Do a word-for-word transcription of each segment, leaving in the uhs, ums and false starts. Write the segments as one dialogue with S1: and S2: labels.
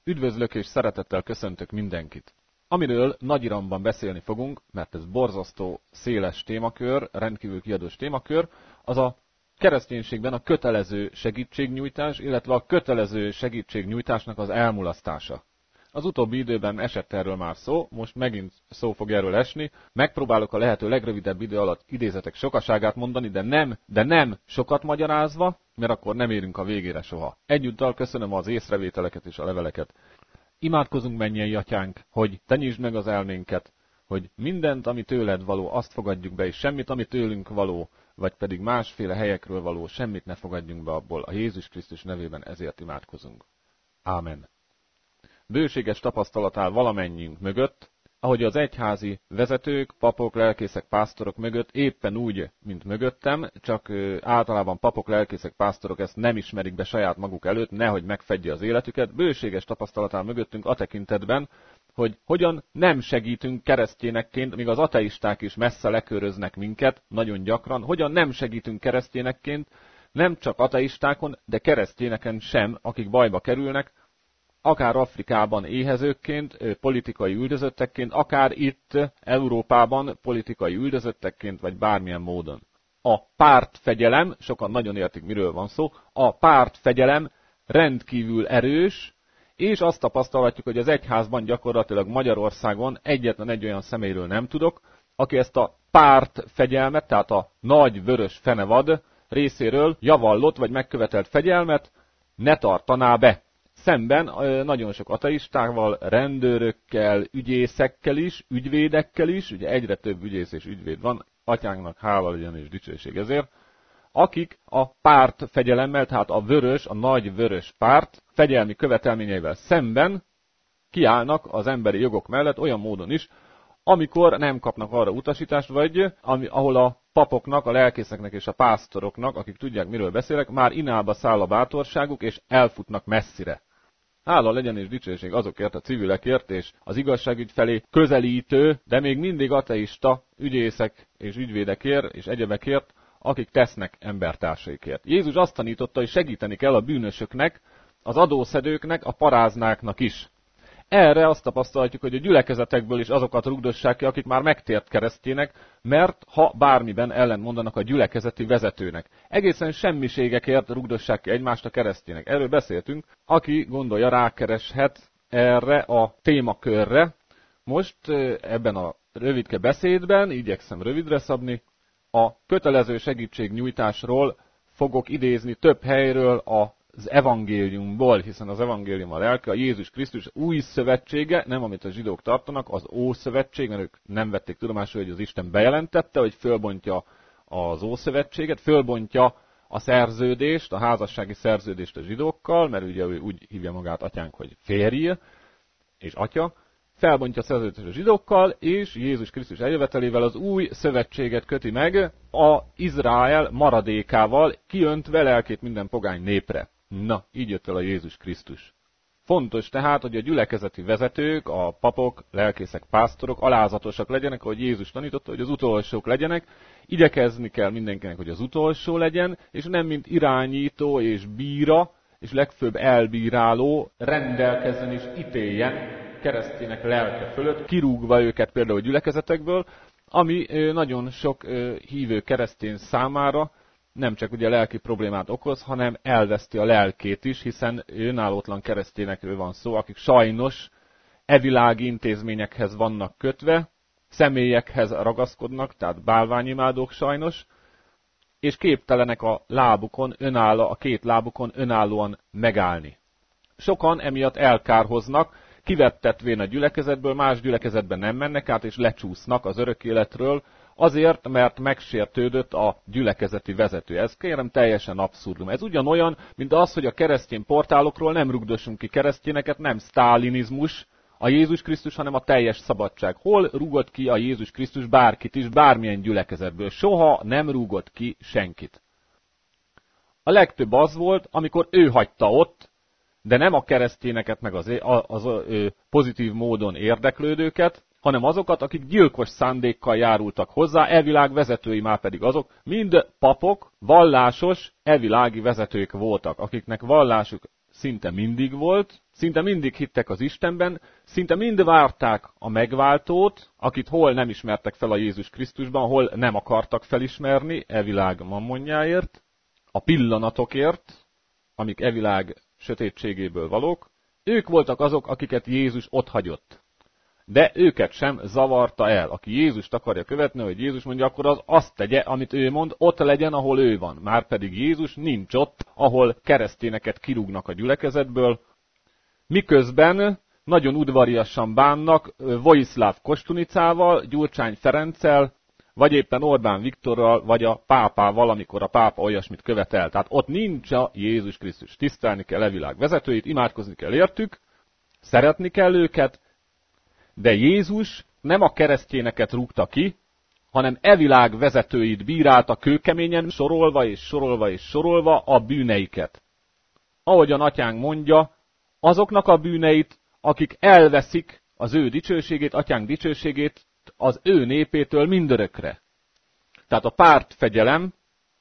S1: Üdvözlök és szeretettel köszöntök mindenkit. Amiről nagy iramban beszélni fogunk, mert ez borzasztó széles témakör, rendkívül kiadós témakör, az a kereszténységben a kötelező segítségnyújtás, illetve a kötelező segítségnyújtásnak az elmulasztása. Az utóbbi időben esett erről már szó, most megint szó fog erről esni. Megpróbálok a lehető legrövidebb idő alatt idézetek sokaságát mondani, de nem, de nem sokat magyarázva, mert akkor nem érünk a végére soha. Egyúttal köszönöm az észrevételeket és a leveleket. Imádkozunk, mennyei atyánk, hogy te nyisd meg az elménket, hogy mindent, ami tőled való, azt fogadjuk be, és semmit, ami tőlünk való, vagy pedig másféle helyekről való, semmit ne fogadjunk be abból. A Jézus Krisztus nevében ezért imádkozunk. Ámen. Bőséges tapasztalat áll valamennyiünk mögött, ahogy az egyházi vezetők, papok, lelkészek, pásztorok mögött éppen úgy, mint mögöttem, csak általában papok, lelkészek, pásztorok ezt nem ismerik be saját maguk előtt, nehogy megfedje az életüket. Bőséges tapasztalat áll mögöttünk a tekintetben, hogy hogyan nem segítünk keresztényekként, míg az ateisták is messze leköröznek minket, nagyon gyakran, hogyan nem segítünk keresztényekként, nem csak ateistákon, de keresztényeken sem, akik bajba kerülnek, akár Afrikában éhezőkként, politikai üldözöttekként, akár itt Európában politikai üldözöttekként, vagy bármilyen módon. A pártfegyelem, sokan nagyon értik, miről van szó, a pártfegyelem rendkívül erős, és azt tapasztalhatjuk, hogy az egyházban gyakorlatilag Magyarországon egyetlen egy olyan személyről nem tudok, aki ezt a pártfegyelmet, tehát a nagy vörös fenevad részéről javallott vagy megkövetelt fegyelmet ne tartaná be. Szemben nagyon sok ateistával, rendőrökkel, ügyészekkel is, ügyvédekkel is, ugye egyre több ügyész és ügyvéd van, atyánknak hála legyen és dicsőség ezért, akik a párt fegyelemmel, tehát a vörös, a nagy vörös párt fegyelmi követelményeivel szemben kiállnak az emberi jogok mellett olyan módon is, amikor nem kapnak arra utasítást, vagy ami, ahol a papoknak, a lelkészeknek és a pásztoroknak, akik tudják, miről beszélek, már inába száll a bátorságuk, és elfutnak messzire. Hála legyen és dicsőség azokért a civilekért és az igazságügy felé közelítő, de még mindig ateista ügyészek és ügyvédekért és egyebekért, akik tesznek embertársaikért. Jézus azt tanította, hogy segíteni kell a bűnösöknek, az adószedőknek, a paráznáknak is. Erre azt tapasztalhatjuk, hogy a gyülekezetekből is azokat rugdossák ki, akik már megtért keresztjének, mert ha bármiben ellentmondanak a gyülekezeti vezetőnek. Egészen semmiségekért rugdossák ki egymást a keresztjének. Erről beszéltünk. Aki gondolja, rákereshet erre a témakörre. Most ebben a rövidke beszédben, igyekszem rövidre szabni, a kötelező segítségnyújtásról fogok idézni több helyről a az evangéliumból, hiszen az evangélium a lelke, a Jézus Krisztus új szövetsége, nem amit a zsidók tartanak, az Ószövetség, mert ők nem vették tudomásul, hogy az Isten bejelentette, hogy fölbontja az Ószövetséget, fölbontja a szerződést, a házassági szerződést a zsidókkal, mert ugye ő úgy hívja magát atyánk, hogy férj és atya, felbontja a szerződést a zsidókkal, és Jézus Krisztus eljövetelével az új szövetséget köti meg a Izrael maradékával, kiöntve lelkét minden pogány népre. Na, így jött el a Jézus Krisztus. Fontos tehát, hogy a gyülekezeti vezetők, a papok, lelkészek, pásztorok alázatosak legyenek, ahogy Jézus tanította, hogy az utolsók legyenek. Igyekezni kell mindenkinek, hogy az utolsó legyen, és nem mint irányító és bíra, és legfőbb elbíráló rendelkezzen és ítéljen keresztények lelke fölött, kirúgva őket például a gyülekezetekből, ami nagyon sok hívő keresztény számára nem csak ugye lelki problémát okoz, hanem elveszti a lelkét is, hiszen önállótlan keresztényekről van szó, akik sajnos evilági intézményekhez vannak kötve, személyekhez ragaszkodnak, tehát bálványimádók sajnos, és képtelenek a lábukon, önálló, a két lábukon önállóan megállni. Sokan emiatt elkárhoznak, kivettetvén a gyülekezetből, más gyülekezetben nem mennek át, és lecsúsznak az örök életről, azért, mert megsértődött a gyülekezeti vezető. Ez kérem teljesen abszurdum. Ez ugyanolyan, mint az, hogy a keresztény portálokról nem rugdossunk ki keresztényeket, nem sztálinizmus a Jézus Krisztus, hanem a teljes szabadság. Hol rúgott ki a Jézus Krisztus bárkit is, bármilyen gyülekezetből? Soha nem rúgott ki senkit. A legtöbb az volt, amikor ő hagyta ott, de nem a keresztényeket, meg az, az, az ö, pozitív módon érdeklődőket, hanem azokat, akik gyilkos szándékkal járultak hozzá, elvilág vezetői már pedig azok, mind papok, vallásos, elvilági vezetők voltak, akiknek vallásuk szinte mindig volt, szinte mindig hittek az Istenben, szinte mind várták a megváltót, akit hol nem ismertek fel a Jézus Krisztusban, hol nem akartak felismerni e világ mammonjáért, a pillanatokért, amik e világ sötétségéből valók. Ők voltak azok, akiket Jézus otthagyott. De őket sem zavarta el. Aki Jézust akarja követni, hogy Jézus mondja, akkor az azt tegye, amit ő mond, ott legyen, ahol ő van. Márpedig Jézus nincs ott, ahol keresztényeket kirúgnak a gyülekezetből, miközben nagyon udvariasan bánnak Vojiszláv Kostunicával, Gyurcsány Ferenccel, vagy éppen Orbán Viktorral, vagy a pápával, amikor a pápa olyasmit követel. Tehát ott nincs a Jézus Krisztus. Tisztelni kell e világ vezetőit, imádkozni kell értük, szeretni kell őket, de Jézus nem a keresztényeket rúgta ki, hanem e világ vezetőit bírálta kőkeményen, sorolva és sorolva és sorolva a bűneiket. Ahogyan atyánk mondja, azoknak a bűneit, akik elveszik az ő dicsőségét, atyánk dicsőségét az ő népétől mindörökre. Tehát a pártfegyelem,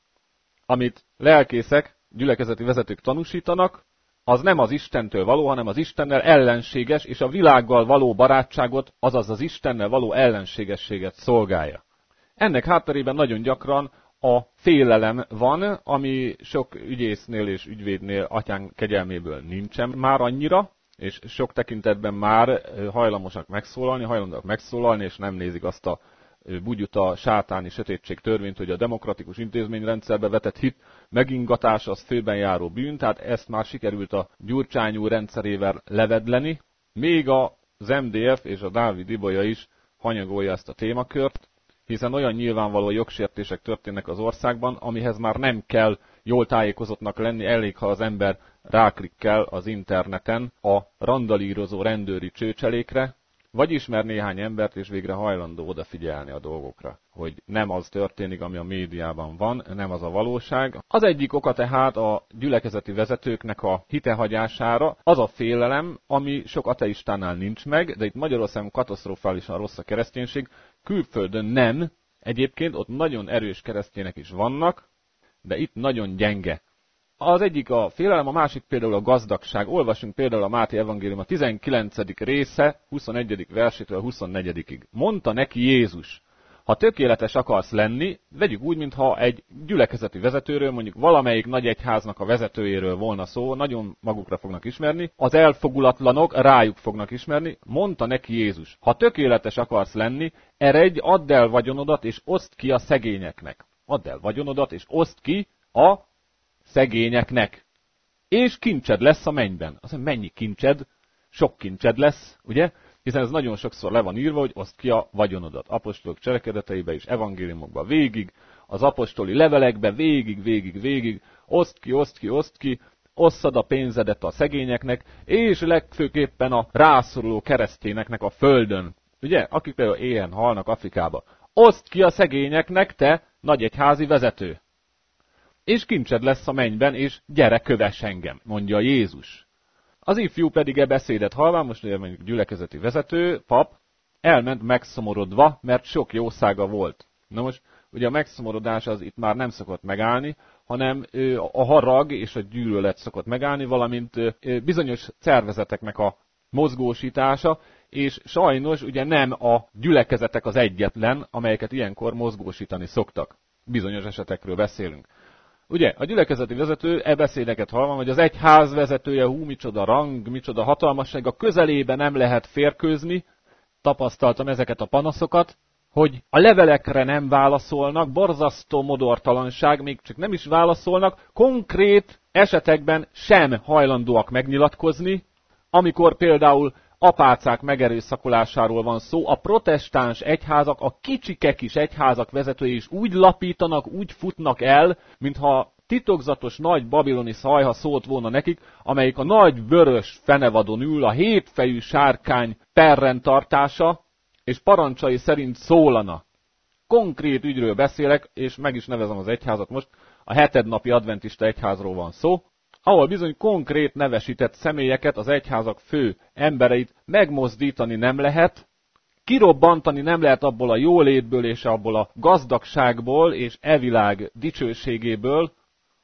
S1: amit lelkészek, gyülekezeti vezetők tanúsítanak, az nem az Istentől való, hanem az Istennel ellenséges, és a világgal való barátságot, azaz az Istennel való ellenségességet szolgálja. Ennek hátterében nagyon gyakran a félelem van, ami sok ügyésznél és ügyvédnél atyánk kegyelméből nincsen már annyira, és sok tekintetben már hajlamosak megszólalni, hajlandóak megszólalni, és nem nézik azt a bugyuta sátáni sötétség törvényt, hogy a demokratikus intézményrendszerbe vetett hit megingatása az főben járó bűn, tehát ezt már sikerült a Gyurcsány úr rendszerével levedleni, még az em dé ef és a Dávid Ibolya is hanyagolja ezt a témakört, hiszen olyan nyilvánvaló jogsértések történnek az országban, amihez már nem kell jól tájékozottnak lenni, elég, ha az ember ráklikkel az interneten a randalírozó rendőri csőcselékre, vagy ismer néhány embert, és végre hajlandó odafigyelni a dolgokra, hogy nem az történik, ami a médiában van, nem az a valóság. Az egyik oka tehát a gyülekezeti vezetőknek a hitehagyására az a félelem, ami sok ateistánál nincs meg, de itt Magyarországon katasztrofálisan rossz a kereszténység, külföldön nem, egyébként ott nagyon erős keresztények is vannak, de itt nagyon gyenge. Az egyik a félelem, a másik például a gazdagság. Olvasunk például a Máté evangélium a tizenkilencedik része, huszonegyedik versétől a huszonnegyedikig. Mondta neki Jézus, ha tökéletes akarsz lenni, vegyük úgy, mintha egy gyülekezeti vezetőről, mondjuk valamelyik nagy egyháznak a vezetőjéről volna szó, nagyon magukra fognak ismerni, az elfogulatlanok rájuk fognak ismerni, mondta neki Jézus, ha tökéletes akarsz lenni, eredj, add el vagyonodat és oszd ki a szegényeknek. Add el vagyonodat és oszd ki a szegényeknek. És kincsed lesz a mennyben. Azt mondja, mennyi kincsed? Sok kincsed lesz, ugye? Hiszen ez nagyon sokszor le van írva, hogy oszd ki a vagyonodat. Apostolok cselekedeteibe és evangéliumokba végig, az apostoli levelekbe végig, végig, végig, oszd ki, oszd ki, oszd ki, osszad a pénzedet a szegényeknek, és legfőképpen a rászoruló keresztényeknek a földön. Ugye? Akik például éhen halnak Afrikába. Oszd ki a szegényeknek, te nagyegyházi vezető. És kincsed lesz a mennyben, és gyere, kövess engem, mondja Jézus. Az ifjú pedig e beszédet halván, most ugye mondjuk gyülekezeti vezető, pap, elment megszomorodva, mert sok jószága volt. Na most, ugye a megszomorodás az itt már nem szokott megállni, hanem a harag és a gyűlölet szokott megállni, valamint bizonyos szervezeteknek a mozgósítása, és sajnos ugye nem a gyülekezetek az egyetlen, amelyeket ilyenkor mozgósítani szoktak. Bizonyos esetekről beszélünk. Ugye, a gyülekezeti vezető e beszédeket hallva, hogy az egyház vezetője, hú, micsoda rang, micsoda hatalmasság, a közelébe nem lehet férkőzni, tapasztaltam ezeket a panaszokat, hogy a levelekre nem válaszolnak, borzasztó modortalanság, még csak nem is válaszolnak, konkrét esetekben sem hajlandóak megnyilatkozni, amikor például apácák megerőszakolásáról van szó, a protestáns egyházak, a kicsike kis egyházak vezetői is úgy lapítanak, úgy futnak el, mintha titokzatos nagy babiloni szajha szólt volna nekik, amelyik a nagy vörös fenevadon ül, a hétfejű sárkány perrendtartása, és parancsai szerint szólana. Konkrét ügyről beszélek, és meg is nevezem az egyházat most, a hetednapi adventista egyházról van szó, ahol bizony konkrét nevesített személyeket, az egyházak fő embereit megmozdítani nem lehet, kirobbantani nem lehet abból a jólétből és abból a gazdagságból és e világ dicsőségéből,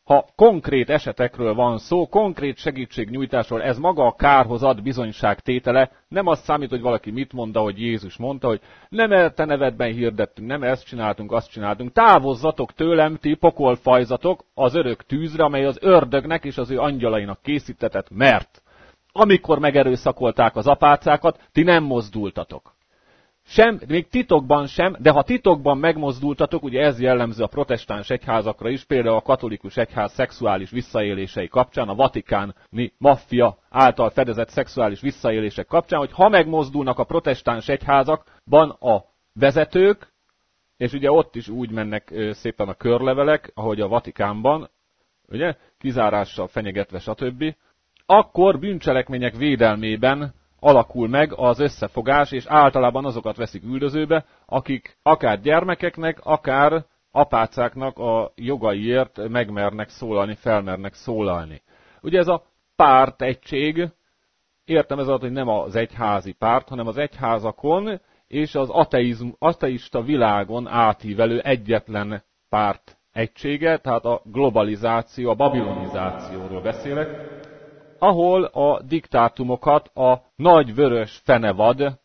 S1: ha konkrét esetekről van szó, konkrét segítségnyújtásról, ez maga a kárhoz ad bizonyságtétele, nem az számít, hogy valaki mit mondta, hogy Jézus mondta, hogy nem e te nevedben hirdettünk, nem ezt csináltunk, azt csináltunk, távozzatok tőlem, ti pokolfajzatok az örök tűzre, amely az ördögnek és az ő angyalainak készítetett, mert amikor megerőszakolták az apácákat, ti nem mozdultatok. Sem, még titokban sem, de ha titokban megmozdultatok, ugye ez jellemző a protestáns egyházakra is, például a katolikus egyház szexuális visszaélései kapcsán, a vatikáni maffia által fedezett szexuális visszaélések kapcsán, hogy ha megmozdulnak a protestáns egyházakban a vezetők, és ugye ott is úgy mennek szépen a körlevelek, ahogy a Vatikánban, ugye, kizárással fenyegetve, stb., akkor bűncselekmények védelmében alakul meg az összefogás, és általában azokat veszik üldözőbe, akik akár gyermekeknek, akár apácáknak a jogaiért megmernek szólalni, felmernek szólalni. Ugye ez a pártegység, értem ez alatt, hogy nem az egyházi párt, hanem az egyházakon és az ateizm, ateista világon átívelő egyetlen párt egysége, tehát a globalizáció, a babilonizációról beszélek, ahol a diktátumokat a nagy vörös fenevad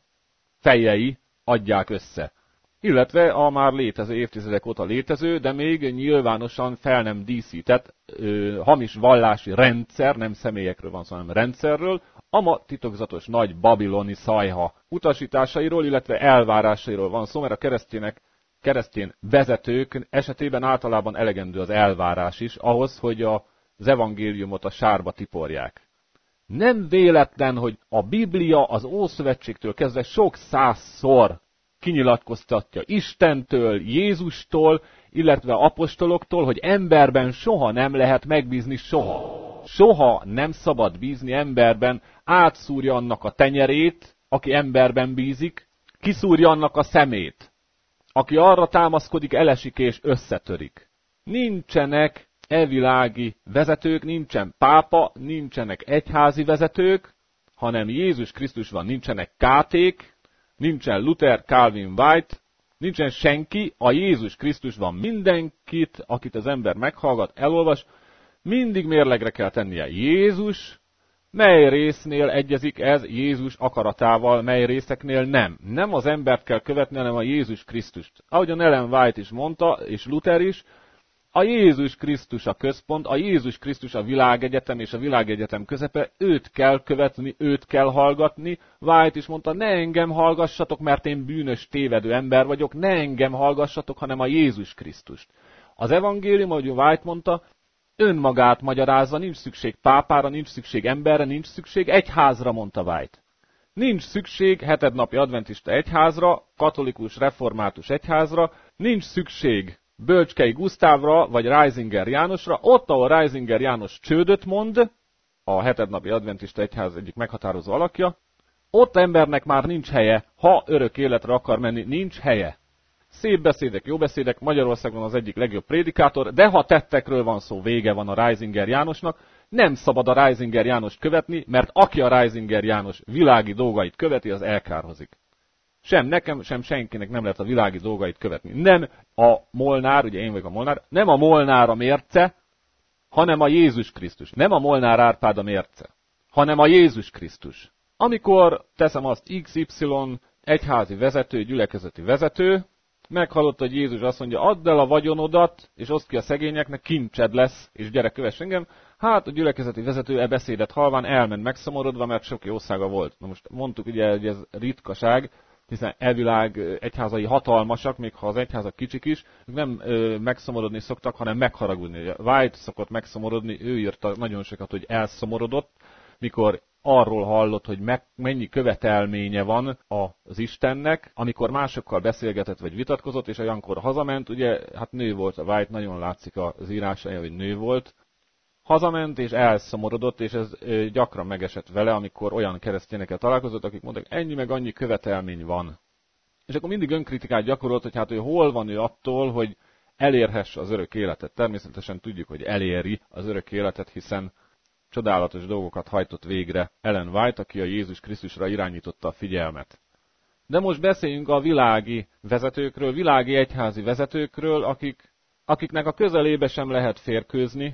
S1: fejei adják össze. Illetve a már létező, évtizedek óta létező, de még nyilvánosan fel nem díszített ö, hamis vallási rendszer, nem személyekről van szó, hanem rendszerről, a ma titokzatos nagy babiloni szajha utasításairól, illetve elvárásairól van szó, mert a keresztények, keresztény vezetők esetében általában elegendő az elvárás is ahhoz, hogy a az evangéliumot a sárba tiporják. Nem véletlen, hogy a Biblia az Ószövetségtől kezdve sok százszor kinyilatkoztatja Istentől, Jézustól, illetve apostoloktól, hogy emberben soha nem lehet megbízni, soha. Soha nem szabad bízni emberben, átszúrja annak a tenyerét, aki emberben bízik, kiszúrja annak a szemét. Aki arra támaszkodik, elesik és összetörik. Nincsenek elvilági vezetők, nincsen pápa, nincsenek egyházi vezetők, hanem Jézus Krisztus van, nincsenek káték, nincsen Luther, Calvin, White, nincsen senki, a Jézus Krisztus van. Mindenkit, akit az ember meghallgat, elolvas, mindig mérlegre kell tennie. Jézus, mely résznél egyezik ez Jézus akaratával, mely részeknél nem. Nem az embert kell követni, hanem a Jézus Krisztust. Ahogyan Ellen White is mondta, és Luther is, a Jézus Krisztus a központ, a Jézus Krisztus a világegyetem és a világegyetem közepe, őt kell követni, őt kell hallgatni. White is mondta, ne engem hallgassatok, mert én bűnös, tévedő ember vagyok, ne engem hallgassatok, hanem a Jézus Krisztust. Az evangélium, ahogy White mondta, önmagát magyarázza, nincs szükség pápára, nincs szükség emberre, nincs szükség egyházra, mondta White. Nincs szükség hetednapi adventista egyházra, katolikus református egyházra, nincs szükség Bölcskei Gusztávra, vagy Reisinger Jánosra, ott, ahol Reisinger János csődöt mond, a hetednapi adventista egyház egyik meghatározó alakja, ott embernek már nincs helye, ha örök életre akar menni, nincs helye. Szép beszédek, jó beszédek, Magyarországon az egyik legjobb prédikátor, de ha tettekről van szó, vége van a Reisinger Jánosnak, nem szabad a Reisinger Jánost követni, mert aki a Reisinger János világi dolgait követi, az elkárhozik. Sem nekem, sem senkinek nem lehet a világi dolgait követni. Nem a Molnár, ugye én vagyok a Molnár, nem a Molnár a mérce, hanem a Jézus Krisztus. Nem a Molnár Árpád a mérce, hanem a Jézus Krisztus. Amikor teszem azt iksz ipszilon egyházi vezető, gyülekezeti vezető, meghallotta, hogy Jézus azt mondja, add el a vagyonodat, és oszd ki a szegényeknek, kincsed lesz, és gyere, kövess engem. Hát a gyülekezeti vezető e beszédet halván elment megszomorodva, mert sok jószága volt. Na most mondtuk ugye, hogy ez ritkaság, hiszen elvilág egyházai hatalmasak, még ha az egyházak kicsik is, nem ö, megszomorodni szoktak, hanem megharagudni. White szokott megszomorodni, ő írta nagyon sokat, hogy elszomorodott, mikor arról hallott, hogy meg, mennyi követelménye van az Istennek, amikor másokkal beszélgetett vagy vitatkozott, és olyankor hazament, ugye, hát nő volt a White, nagyon látszik az írása, hogy nő volt, hazament és elszomorodott, és ez gyakran megesett vele, amikor olyan keresztényekkel találkozott, akik mondták, ennyi meg annyi követelmény van. És akkor mindig önkritikát gyakorolt, hogy hát ő hol van ő attól, hogy elérhesse az örök életet. Természetesen tudjuk, hogy eléri az örök életet, hiszen csodálatos dolgokat hajtott végre Ellen White, aki a Jézus Krisztusra irányította a figyelmet. De most beszéljünk a világi vezetőkről, világi egyházi vezetőkről, akik, akiknek a közelébe sem lehet férkőzni,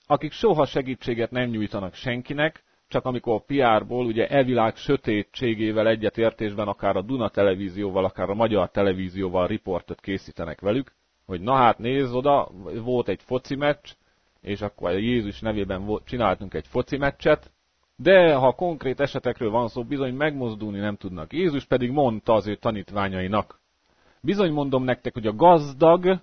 S1: akik soha segítséget nem nyújtanak senkinek, csak amikor a pé er-ból, ugye e világ sötétségével egyetértésben akár a Duna televízióval, akár a Magyar televízióval riportot készítenek velük, hogy na hát nézz oda, volt egy foci meccs, és akkor Jézus nevében csináltunk egy foci meccset, de ha konkrét esetekről van szó, bizony megmozdulni nem tudnak. Jézus pedig mondta az ő tanítványainak. Bizony mondom nektek, hogy a gazdag,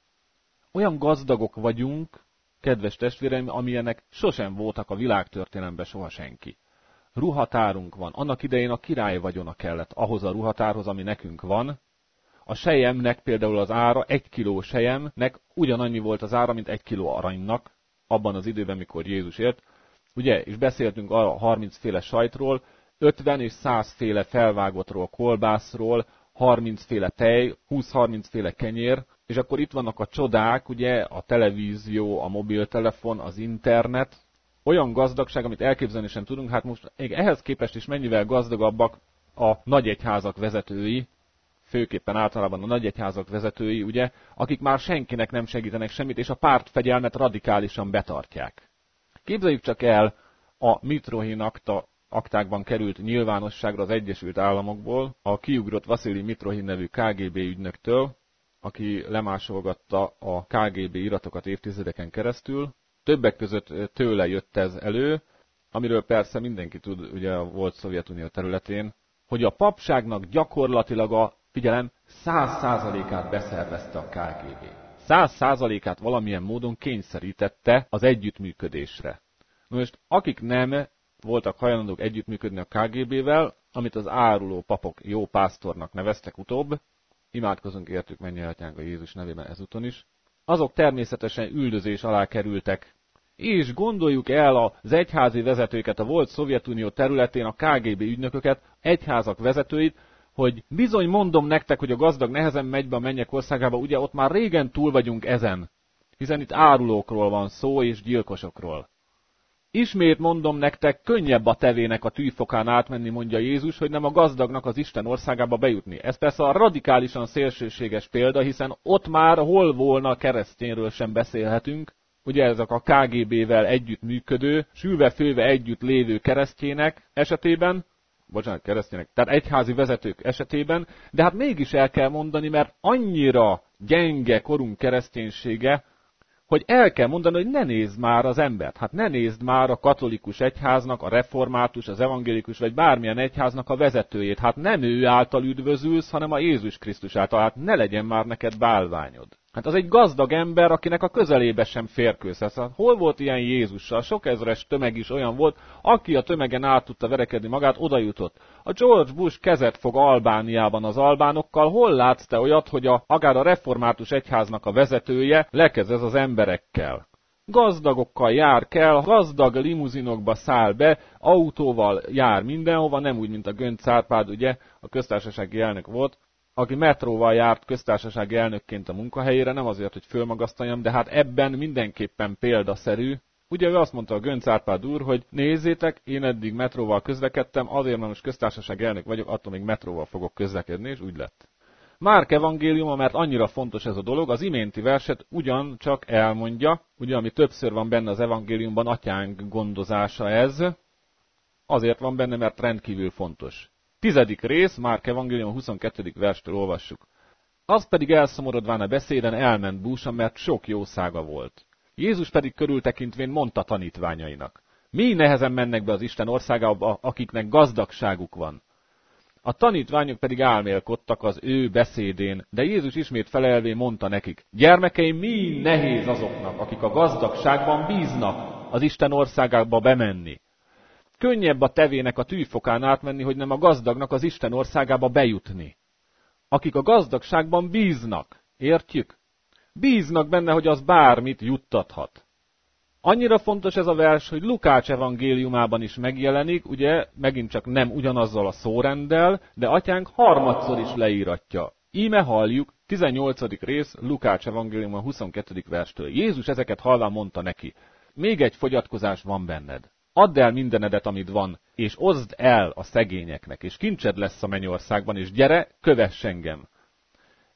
S1: olyan gazdagok vagyunk, kedves testvéreim, amilyenek sosem voltak a világtörténelemben soha senki. Ruhatárunk van. Annak idején a király vagyona kellett ahhoz a ruhatárhoz, ami nekünk van. A selyemnek például az ára, egy kiló selyemnek ugyanannyi volt az ára, mint egy kiló aranynak, abban az időben, mikor Jézus élt. Ugye, és beszéltünk a harminc féle sajtról, ötven és száz féle felvágottról, kolbászról, harminc féle tej, húsz-harminc féle kenyér, és akkor itt vannak a csodák, ugye, a televízió, a mobiltelefon, az internet, olyan gazdagság, amit elképzelni sem tudunk, hát most ehhez képest is mennyivel gazdagabbak a nagyegyházak vezetői, főképpen általában a nagyegyházak vezetői, ugye, akik már senkinek nem segítenek semmit, és a pártfegyelmet radikálisan betartják. Képzeljük csak el, a Mitrohin akta, aktákban került nyilvánosságra az Egyesült Államokból a kiugrott Vaszili Mitrohin nevű ká gé bé ügynöktől, aki lemásolgatta a ká gé bé iratokat évtizedeken keresztül. Többek között tőle jött ez elő, amiről persze mindenki tud, ugye a volt Szovjetunió területén, hogy a papságnak gyakorlatilag a, figyelem, száz százalékát beszervezte a ká gé bé. száz százalékát valamilyen módon kényszerítette az együttműködésre. Most akik nem voltak hajlandók együttműködni a ká gé bével, amit az áruló papok jó pásztornak neveztek utóbb, imádkozunk értük mennyei atyánk a Jézus nevében ezúton is, azok természetesen üldözés alá kerültek. És gondoljuk el az egyházi vezetőket, a volt Szovjetunió területén, a ká gé bé ügynököket, egyházak vezetőit, hogy bizony mondom nektek, hogy a gazdag nehezen megy be a mennyek országába, ugye ott már régen túl vagyunk ezen, hiszen itt árulókról van szó és gyilkosokról. Ismét mondom nektek, könnyebb a tevének a tűfokán átmenni, mondja Jézus, hogy nem a gazdagnak az Isten országába bejutni. Ez persze a radikálisan szélsőséges példa, hiszen ott már hol volna keresztényről sem beszélhetünk. Ugye ezek a ká gé bével együtt működő, sülve-főve együtt lévő keresztjének esetében, bocsánat, keresztények, tehát egyházi vezetők esetében, de hát mégis el kell mondani, mert annyira gyenge korunk kereszténysége, hogy el kell mondani, hogy ne nézd már az embert. Hát ne nézd már a katolikus egyháznak, a református, az evangélikus, vagy bármilyen egyháznak a vezetőjét. Hát nem ő által üdvözülsz, hanem a Jézus Krisztus által. Hát ne legyen már neked bálványod. Hát az egy gazdag ember, akinek a közelébe sem férkőzhetsz. Hát hol volt ilyen Jézussal? Sok ezres tömeg is olyan volt, aki a tömegen át tudta verekedni magát, oda jutott. A George Bush kezet fog Albániában az albánokkal. Hol látsz te olyat, hogy a, akár a református egyháznak a vezetője lekezez az emberekkel? Gazdagokkal jár kell, gazdag limuzinokba száll be, autóval jár mindenhova, nem úgy, mint a Göncz Árpád, ugye, a köztársasági elnök volt, aki metróval járt köztársasági elnökként a munkahelyére, nem azért, hogy fölmagasztaljam, de hát ebben mindenképpen példaszerű. Ugye ő azt mondta a Göncz Árpád úr, hogy nézzétek, én eddig metróval közlekedtem, azért, mert most köztársasági elnök vagyok, attól még metróval fogok közlekedni, és úgy lett. Márk evangéliuma, mert annyira fontos ez a dolog, az iménti verset ugyancsak elmondja, ugye, ami többször van benne az evangéliumban, atyánk gondozása ez, azért van benne, mert rendkívül fontos. Tizedik rész, Márk evangélium a huszonkettedik verstől olvassuk. Az pedig elszomorodván a beszéden elment búsan, mert sok jószága volt. Jézus pedig körültekintvén mondta tanítványainak. Mi nehezen mennek be az Isten országába, akiknek gazdagságuk van. A tanítványok pedig álmélkodtak az ő beszédén, de Jézus ismét felelvé mondta nekik, gyermekeim, mi nehéz azoknak, akik a gazdagságban bíznak az Isten országába bemenni. Könnyebb a tevének a tűfokán átmenni, hogy nem a gazdagnak az Isten országába bejutni. Akik a gazdagságban bíznak, értjük? Bíznak benne, hogy az bármit juttathat. Annyira fontos ez a vers, hogy Lukács evangéliumában is megjelenik, ugye megint csak nem ugyanazzal a szórenddel, de atyánk harmadszor is leíratja. Íme halljuk, tizennyolcadik rész, Lukács evangélium a huszonkettedik verstől. Jézus ezeket hallván mondta neki, még egy fogyatkozás van benned. Add el mindenedet, amit van, és oszd el a szegényeknek, és kincsed lesz a mennyországban, és gyere, kövess engem.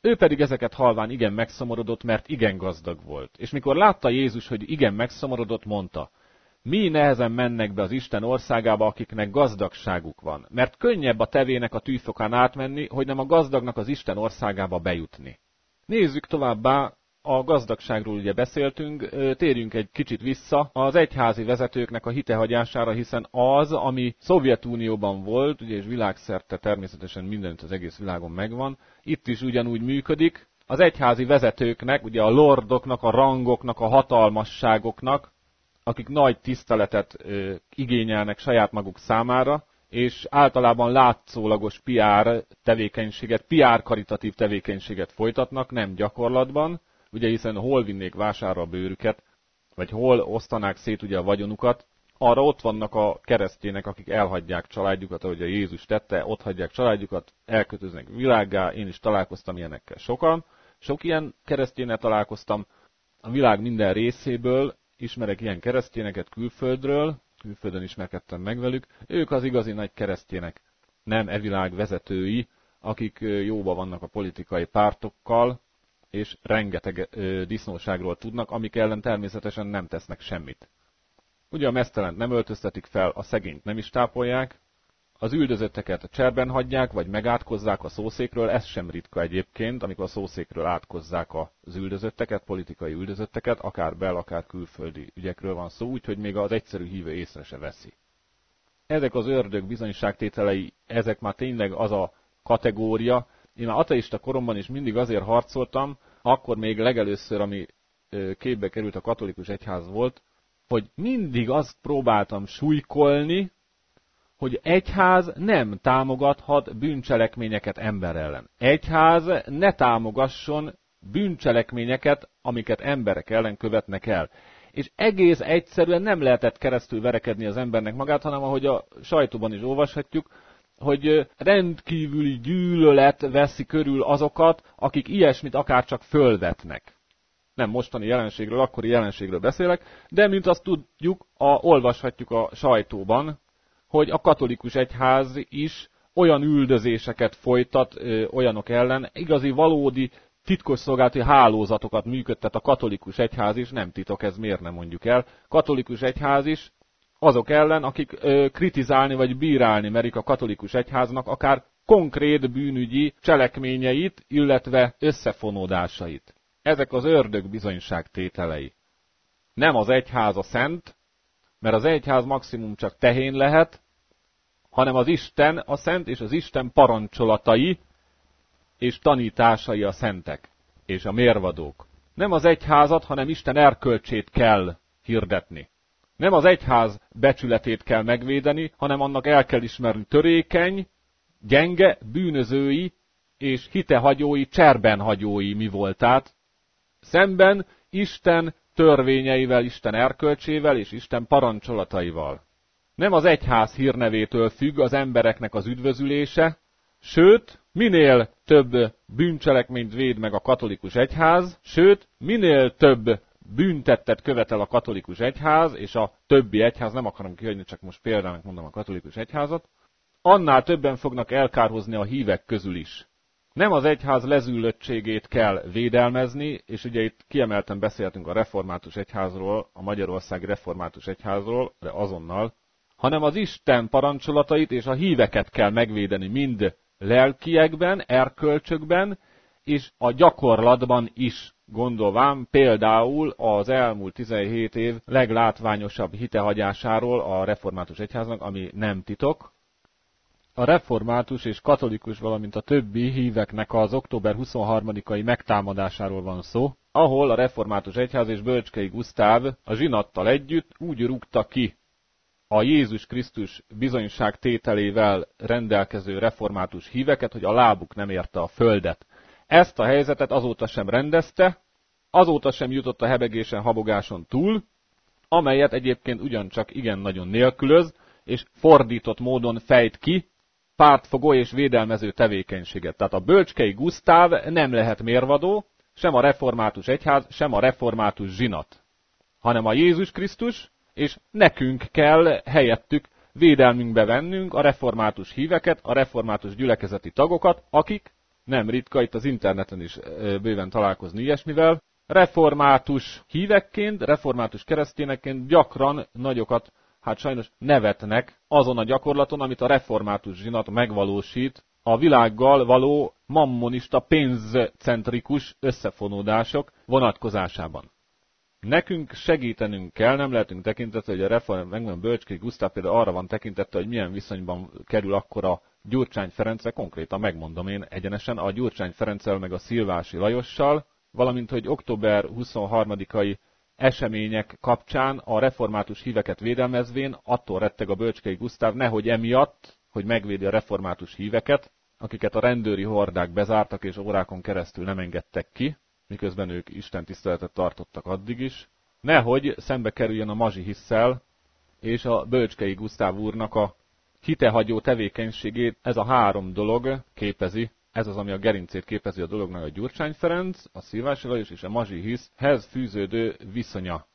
S1: Ő pedig ezeket halván igen megszomorodott, mert igen gazdag volt. És mikor látta Jézus, hogy igen megszomorodott, mondta, mi nehezen mennek be az Isten országába, akiknek gazdagságuk van, mert könnyebb a tevének a tűzfokán átmenni, hogy nem a gazdagnak az Isten országába bejutni. Nézzük továbbá, a gazdagságról ugye beszéltünk, térjünk egy kicsit vissza az egyházi vezetőknek a hitehagyására, hiszen az, ami Szovjetunióban volt, ugye és világszerte természetesen mindenütt az egész világon megvan, itt is ugyanúgy működik. Az egyházi vezetőknek, ugye a lordoknak, a rangoknak, a hatalmasságoknak, akik nagy tiszteletet ö, igényelnek saját maguk számára, és általában látszólagos pé er tevékenységet, pé er karitatív tevékenységet folytatnak, nem gyakorlatban, ugye hiszen hol vinnék vásárra a bőrüket, vagy hol osztanák szét ugye a vagyonukat, arra ott vannak a keresztjének, akik elhagyják családjukat, ahogy a Jézus tette, ott hagyják családjukat, elkötöznek világgá, én is találkoztam ilyenekkel sokan, sok ilyen keresztjénnel találkoztam, a világ minden részéből, ismerek ilyen keresztjéneket külföldről, külföldön ismerkedtem meg velük, ők az igazi nagy keresztjének, nem e világ vezetői, akik jóba vannak a politikai pártokkal, és rengeteg ö, disznóságról tudnak, amik ellen természetesen nem tesznek semmit. Ugye a meztelent nem öltöztetik fel, a szegényt nem is tápolják, az üldözötteket cserben hagyják, vagy megátkozzák a szószékről, ez sem ritka egyébként, amikor a szószékről átkozzák az üldözötteket, politikai üldözötteket, akár bel, akár külföldi ügyekről van szó, úgyhogy még az egyszerű hívő észre se veszi. Ezek az ördög bizonyságtételei, ezek már tényleg az a kategória. Én már ateista koromban is mindig azért harcoltam, akkor még legelőször, ami képbe került a katolikus egyház volt, hogy mindig azt próbáltam súlykolni, hogy egyház nem támogathat bűncselekményeket ember ellen. Egyház ne támogasson bűncselekményeket, amiket emberek ellen követnek el. És egész egyszerűen nem lehetett keresztül verekedni az embernek magát, hanem ahogy a sajtóban is olvashatjuk, hogy rendkívüli gyűlölet veszi körül azokat, akik ilyesmit akár csak fölvetnek. Nem mostani jelenségről, akkori jelenségről beszélek, de mint azt tudjuk, a, olvashatjuk a sajtóban, hogy a katolikus egyház is olyan üldözéseket folytat ö, olyanok ellen, igazi, valódi titkosszolgálati hálózatokat működtet a katolikus egyház is, nem titok, ez miért nem mondjuk el, katolikus egyház is, azok ellen, akik ö, kritizálni vagy bírálni merik a katolikus egyháznak akár konkrét bűnügyi cselekményeit, illetve összefonódásait. Ezek az ördög bizonyságtételei. Nem az egyház a szent, mert az egyház maximum csak tehén lehet, hanem az Isten a szent, és az Isten parancsolatai és tanításai a szentek, és a mérvadók. Nem az egyházat, hanem Isten erkölcsét kell hirdetni. Nem az egyház becsületét kell megvédeni, hanem annak el kell ismerni törékeny, gyenge, bűnözői és hitehagyói, cserbenhagyói mi voltát, szemben Isten törvényeivel, Isten erkölcsével és Isten parancsolataival. Nem az egyház hírnevétől függ az embereknek az üdvözülése, sőt, minél több bűncselekményt véd meg a katolikus egyház, sőt, minél több bűntettet követel a katolikus egyház, és a többi egyház, nem akarom kihagyni, csak most példának mondom a katolikus egyházat, annál többen fognak elkárhozni a hívek közül is. Nem az egyház lezüllöttségét kell védelmezni, és ugye itt kiemelten beszéltünk a református egyházról, a Magyarországi Református Egyházról, de azonnal, hanem az Isten parancsolatait és a híveket kell megvédeni mind lelkiekben, erkölcsökben, és a gyakorlatban is. Gondolván például az elmúlt tizenhét év leglátványosabb hitehagyásáról a református egyháznak, ami nem titok. A református és katolikus, valamint a többi híveknek az október huszonharmadikai megtámadásáról van szó, ahol a református egyház és Bölcskei Gusztáv a zsinattal együtt úgy rúgta ki a Jézus Krisztus bizonyságtételével rendelkező református híveket, hogy a lábuk nem érte a földet. Ezt a helyzetet azóta sem rendezte, azóta sem jutott a hebegésen, habogáson túl, amelyet egyébként ugyancsak igen nagyon nélkülöz, és fordított módon fejt ki pártfogó és védelmező tevékenységet. Tehát a Bölcskei Gusztáv nem lehet mérvadó, sem a református egyház, sem a református zsinat, hanem a Jézus Krisztus, és nekünk kell helyettük védelmünkbe vennünk a református híveket, a református gyülekezeti tagokat, akik nem ritka itt az interneten is bőven találkozni ilyesmivel. Református hívekként, református keresztényekként gyakran nagyokat, hát sajnos nevetnek azon a gyakorlaton, amit a református zsinat megvalósít a világgal való mammonista pénzcentrikus összefonódások vonatkozásában. Nekünk segítenünk kell, nem lehetünk tekintettel, hogy a reform, megmondom, Bölcskei Gusztáv például arra van tekintettel, hogy milyen viszonyban kerül akkor a Gyurcsány Ferenccel, konkrétan megmondom én egyenesen, a Gyurcsány Ferenccel meg a Szilvási Lajossal, valamint, hogy október huszonharmadikai események kapcsán a református híveket védelmezvén attól retteg a Bölcskei Gusztáv, nehogy emiatt, hogy megvédi a református híveket, akiket a rendőri hordák bezártak és órákon keresztül nem engedtek ki, miközben ők istentiszteletet tartottak addig is, nehogy szembe kerüljön a mazsihisszel, és a Bölcskei Gusztáv úrnak a hitehagyó tevékenységét ez a három dolog képezi, ez az, ami a gerincét képezi a dolognak, a Gyurcsány Ferenc, a Szilvási Lajos és a mazsihiszhez fűződő viszonya.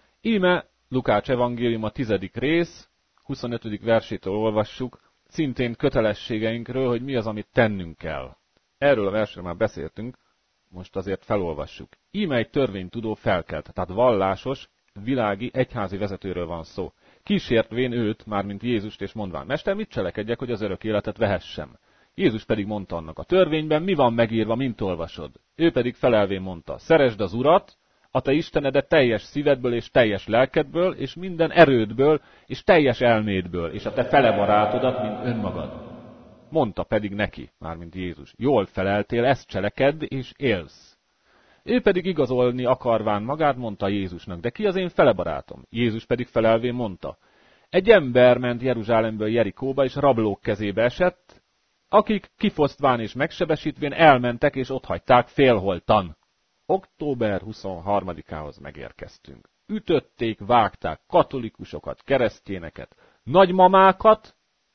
S1: Íme Lukács evangélium a tizedik rész, huszonötödik versétől olvassuk, szintén kötelességeinkről, hogy mi az, amit tennünk kell. Erről a versről már beszéltünk, most azért felolvassuk. Íme egy törvénytudó felkelt, tehát vallásos, világi, egyházi vezetőről van szó. Kísértvén őt, mármint Jézust, és mondván, Mester, mit cselekedjek, hogy az örök életet vehessem? Jézus pedig mondta annak, a törvényben mi van megírva, mint olvasod? Ő pedig felelvén mondta, szeresd az Urat, a te Istenedet teljes szívedből és teljes lelkedből, és minden erődből, és teljes elmédből, és a te fele barátodat, mint önmagad. Mondta pedig neki, mármint Jézus, jól feleltél, ezt cselekedd, és élsz. Ő pedig igazolni akarván magát, mondta Jézusnak, de ki az én fele barátom? Jézus pedig felelvén mondta, egy ember ment Jeruzsálemből Jerikóba, és rablók kezébe esett, akik kifosztván és megsebesítvén elmentek, és otthagyták félholtan. október huszonharmadikához megérkeztünk. Ütötték, vágták katolikusokat, keresztényeket, nagymamákat,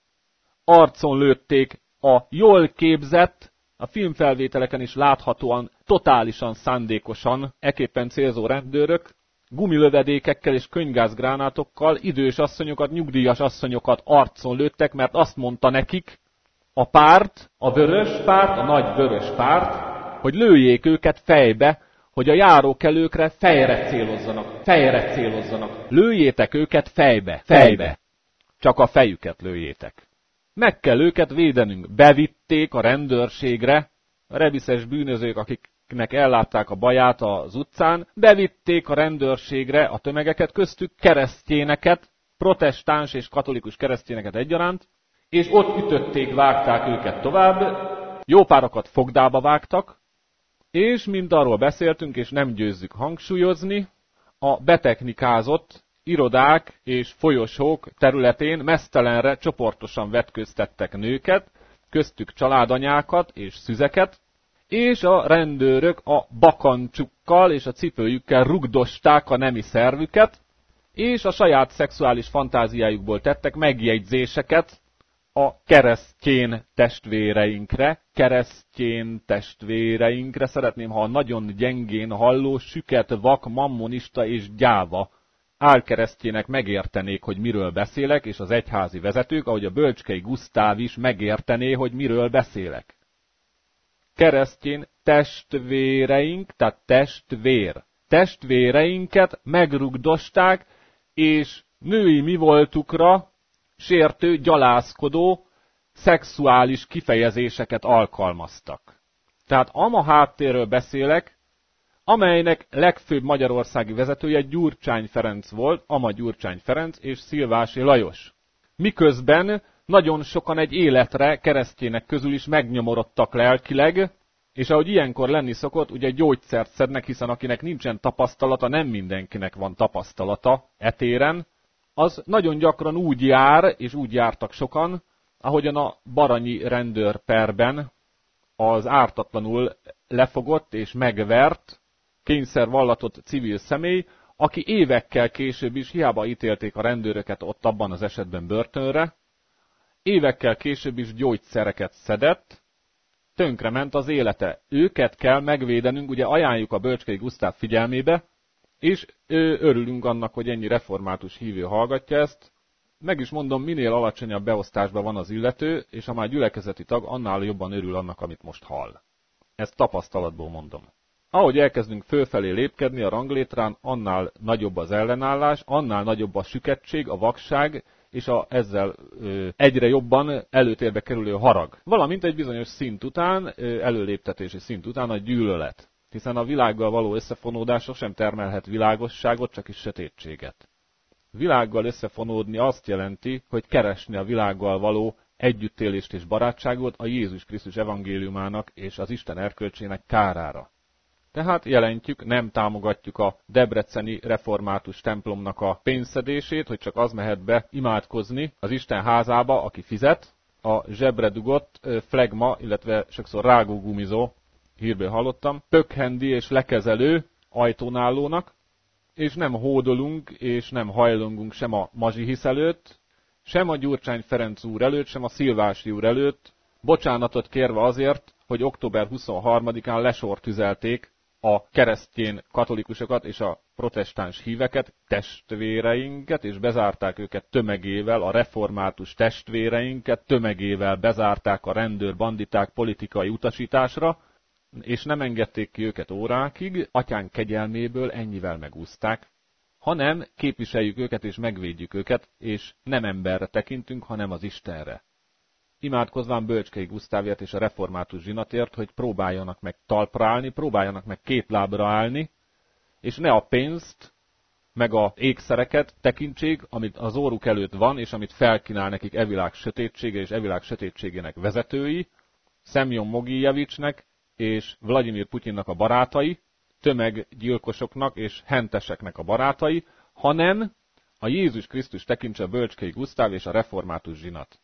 S1: arcon lőtték a jól képzett, a filmfelvételeken is láthatóan, totálisan szándékosan, eképpen célzó rendőrök, gumilövedékekkel és könygázgránátokkal idős asszonyokat, nyugdíjas asszonyokat arcon lőttek, mert azt mondta nekik a párt, a vörös párt, a nagy vörös párt, hogy lőjék őket fejbe, hogy a járókelőkre fejre célozzanak, fejre célozzanak. Lőjétek őket fejbe, fejbe. Csak a fejüket lőjétek. Meg kell őket védenünk. Bevitték a rendőrségre, a rebiszes bűnözők, akiknek ellátták a baját az utcán, bevitték a rendőrségre a tömegeket, köztük keresztényeket, protestáns és katolikus keresztényeket egyaránt, és ott ütötték, vágták őket tovább, jó párokat fogdába vágtak, és mint arról beszéltünk, és nem győzzük hangsúlyozni, a betechnikázott irodák és folyosók területén meztelenre csoportosan vetköztettek nőket, köztük családanyákat és szüzeket, és a rendőrök a bakancsukkal és a cipőjükkel rugdosták a nemi szervüket, és a saját szexuális fantáziájukból tettek megjegyzéseket a keresztjén testvéreinkre, keresztjén testvéreinkre, szeretném, ha a nagyon gyengén halló, süket, vak, mammonista és gyáva álkeresztjének megértenék, hogy miről beszélek, és az egyházi vezetők, ahogy a Bölcskei Gusztáv is megértené, hogy miről beszélek. Keresztjén testvéreink, tehát testvér. Testvéreinket megrugdosták, és női mi voltukra sértő, gyalászkodó, szexuális kifejezéseket alkalmaztak. Tehát ama háttérről beszélek, amelynek legfőbb magyarországi vezetője Gyurcsány Ferenc volt, ama Gyurcsány Ferenc és Szilvási Lajos. Miközben nagyon sokan egy életre keresztjének közül is megnyomorodtak lelkileg, és ahogy ilyenkor lenni szokott, ugye gyógyszert szednek, hiszen akinek nincsen tapasztalata, nem mindenkinek van tapasztalata etéren, az nagyon gyakran úgy jár, és úgy jártak sokan, ahogyan a baranyi rendőrperben az ártatlanul lefogott és megvert, kényszervallatott civil személy, aki évekkel később is, hiába ítélték a rendőröket ott abban az esetben börtönre, évekkel később is gyógyszereket szedett, tönkrement az élete. Őket kell megvédenünk, ugye ajánljuk a Bölcskei Gusztáv figyelmébe, és örülünk annak, hogy ennyi református hívő hallgatja ezt, Meg is mondom, minél alacsonyabb beosztásban van az illető, és ha már gyülekezeti tag, annál jobban örül annak, amit most hall. Ezt tapasztalatból mondom. Ahogy elkezdünk fölfelé lépkedni a ranglétrán, annál nagyobb az ellenállás, annál nagyobb a sükettség, a vakság, és a, ezzel ö, egyre jobban előtérbe kerülő harag. Valamint egy bizonyos szint után, ö, előléptetési szint után a gyűlölet. Hiszen a világgal való összefonódás sosem termelhet világosságot, csak is sötétséget. Világgal összefonódni azt jelenti, hogy keresni a világgal való együttélést és barátságot a Jézus Krisztus evangéliumának és az Isten erkölcsének kárára. Tehát jelentjük, nem támogatjuk a debreceni református templomnak a pénzszedését, hogy csak az mehet be imádkozni az Isten házába, aki fizet, a zsebre dugott flegma, illetve sokszor rágógumizó, hírből hallottam, pökhendi és lekezelő ajtónállónak, és nem hódolunk és nem hajlongunk sem a mazsihisz előtt, sem a Gyurcsány Ferenc úr előtt, sem a Szilvási úr előtt, bocsánatot kérve azért, hogy október huszonharmadikán lesortüzelték a keresztény katolikusokat és a protestáns híveket, testvéreinket, és bezárták őket tömegével, a református testvéreinket tömegével bezárták a rendőrbanditák politikai utasításra, és nem engedték ki őket órákig, atyán kegyelméből ennyivel megúszták, hanem képviseljük őket és megvédjük őket, és nem emberre tekintünk, hanem az Istenre. Imádkozván Bölcskei Gusztávért és a református zsinatért, hogy próbáljanak meg talpra állni, próbáljanak meg két lábra állni, és ne a pénzt, meg a ékszereket tekintsék, amit az óruk előtt van, és amit felkínál nekik evilág sötétsége és evilág sötétségének vezetői, Szemjon Mogijevicsnek és Vladimir Putyinnak a barátai, tömeggyilkosoknak és henteseknek a barátai, hanem a Jézus Krisztus tekintse Bölcskei Gusztáv és a református zsinat.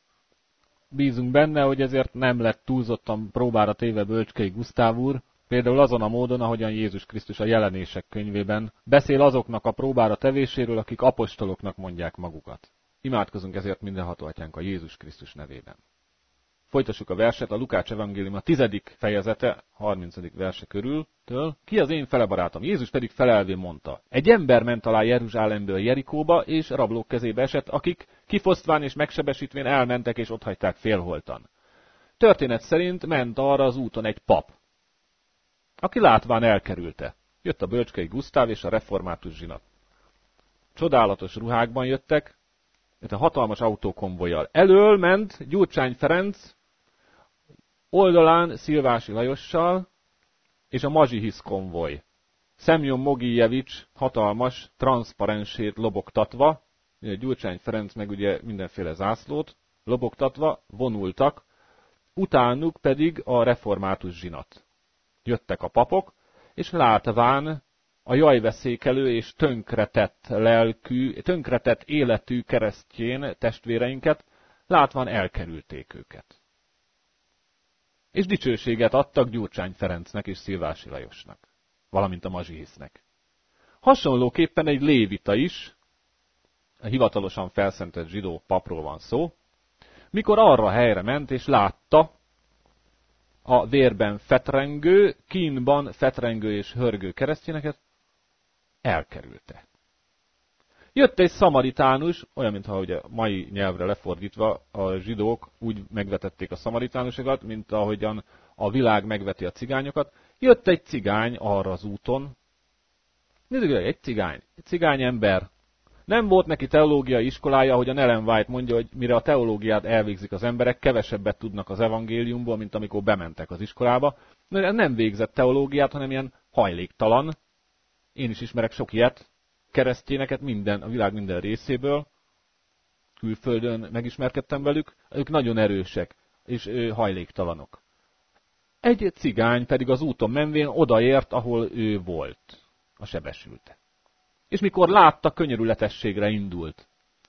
S1: Bízunk benne, hogy ezért nem lett túlzottan próbára téve Bölcskei Gusztáv úr, például azon a módon, ahogyan Jézus Krisztus a Jelenések könyvében beszél azoknak a próbára tevéséről, akik apostoloknak mondják magukat. Imádkozunk ezért mindenható atyánk a Jézus Krisztus nevében. Folytassuk a verset, a Lukács evangélium a tizedik fejezete, harmincadik verse körültől. Ki az én felebarátom? Jézus pedig felelvén mondta. Egy ember ment alá Jeruzsálemből Jerikóba, és rablók kezébe esett, akik kifosztván és megsebesítvén elmentek, és otthagyták félholtan. Történet szerint ment arra az úton egy pap, aki látván elkerülte. Jött a Bölcskei Gusztáv és a református zsinat. Csodálatos ruhákban jöttek, a hatalmas autókonvojjal. Elől ment Gyurcsány Ferenc, oldalán Szilvási Lajossal, és a mazsihisz konvoj. Szemjon Mogijevics hatalmas transzparensét lobogtatva, Gyurcsány Ferenc meg ugye mindenféle zászlót lobogtatva vonultak, utánuk pedig a református zsinat. Jöttek a papok, és látván a jajveszékelő és tönkretett lelkű, tönkretett életű keresztjén testvéreinket, látván elkerülték őket. És dicsőséget adtak Gyurcsány Ferencnek és Szilvási Lajosnak, valamint a mazsihisznek. Hasonlóképpen egy lévita is, a hivatalosan felszentett zsidó papról van szó, mikor arra a helyre ment és látta a vérben fetrengő, kínban fetrengő és hörgő keresztényeket, elkerülte. Jött egy szamaritánus, olyan, mintha ugye mai nyelvre lefordítva a zsidók úgy megvetették a szamaritánusokat, mint ahogyan a világ megveti a cigányokat. Jött egy cigány arra az úton. Nézzük, egy cigány, egy cigány ember. Nem volt neki teológiai iskolája, ahogy a Ellen White mondja, hogy mire a teológiát elvégzik az emberek, kevesebbet tudnak az evangéliumból, mint amikor bementek az iskolába. Nem végzett teológiát, hanem ilyen hajléktalan. Én is ismerek sok ilyet, keresztényeket minden, a világ minden részéből, külföldön megismerkedtem velük, ők nagyon erősek, és ő, hajléktalanok. Egy cigány pedig az úton menvén odaért, ahol ő volt, a sebesülte. És mikor látta, könyörületességre indult.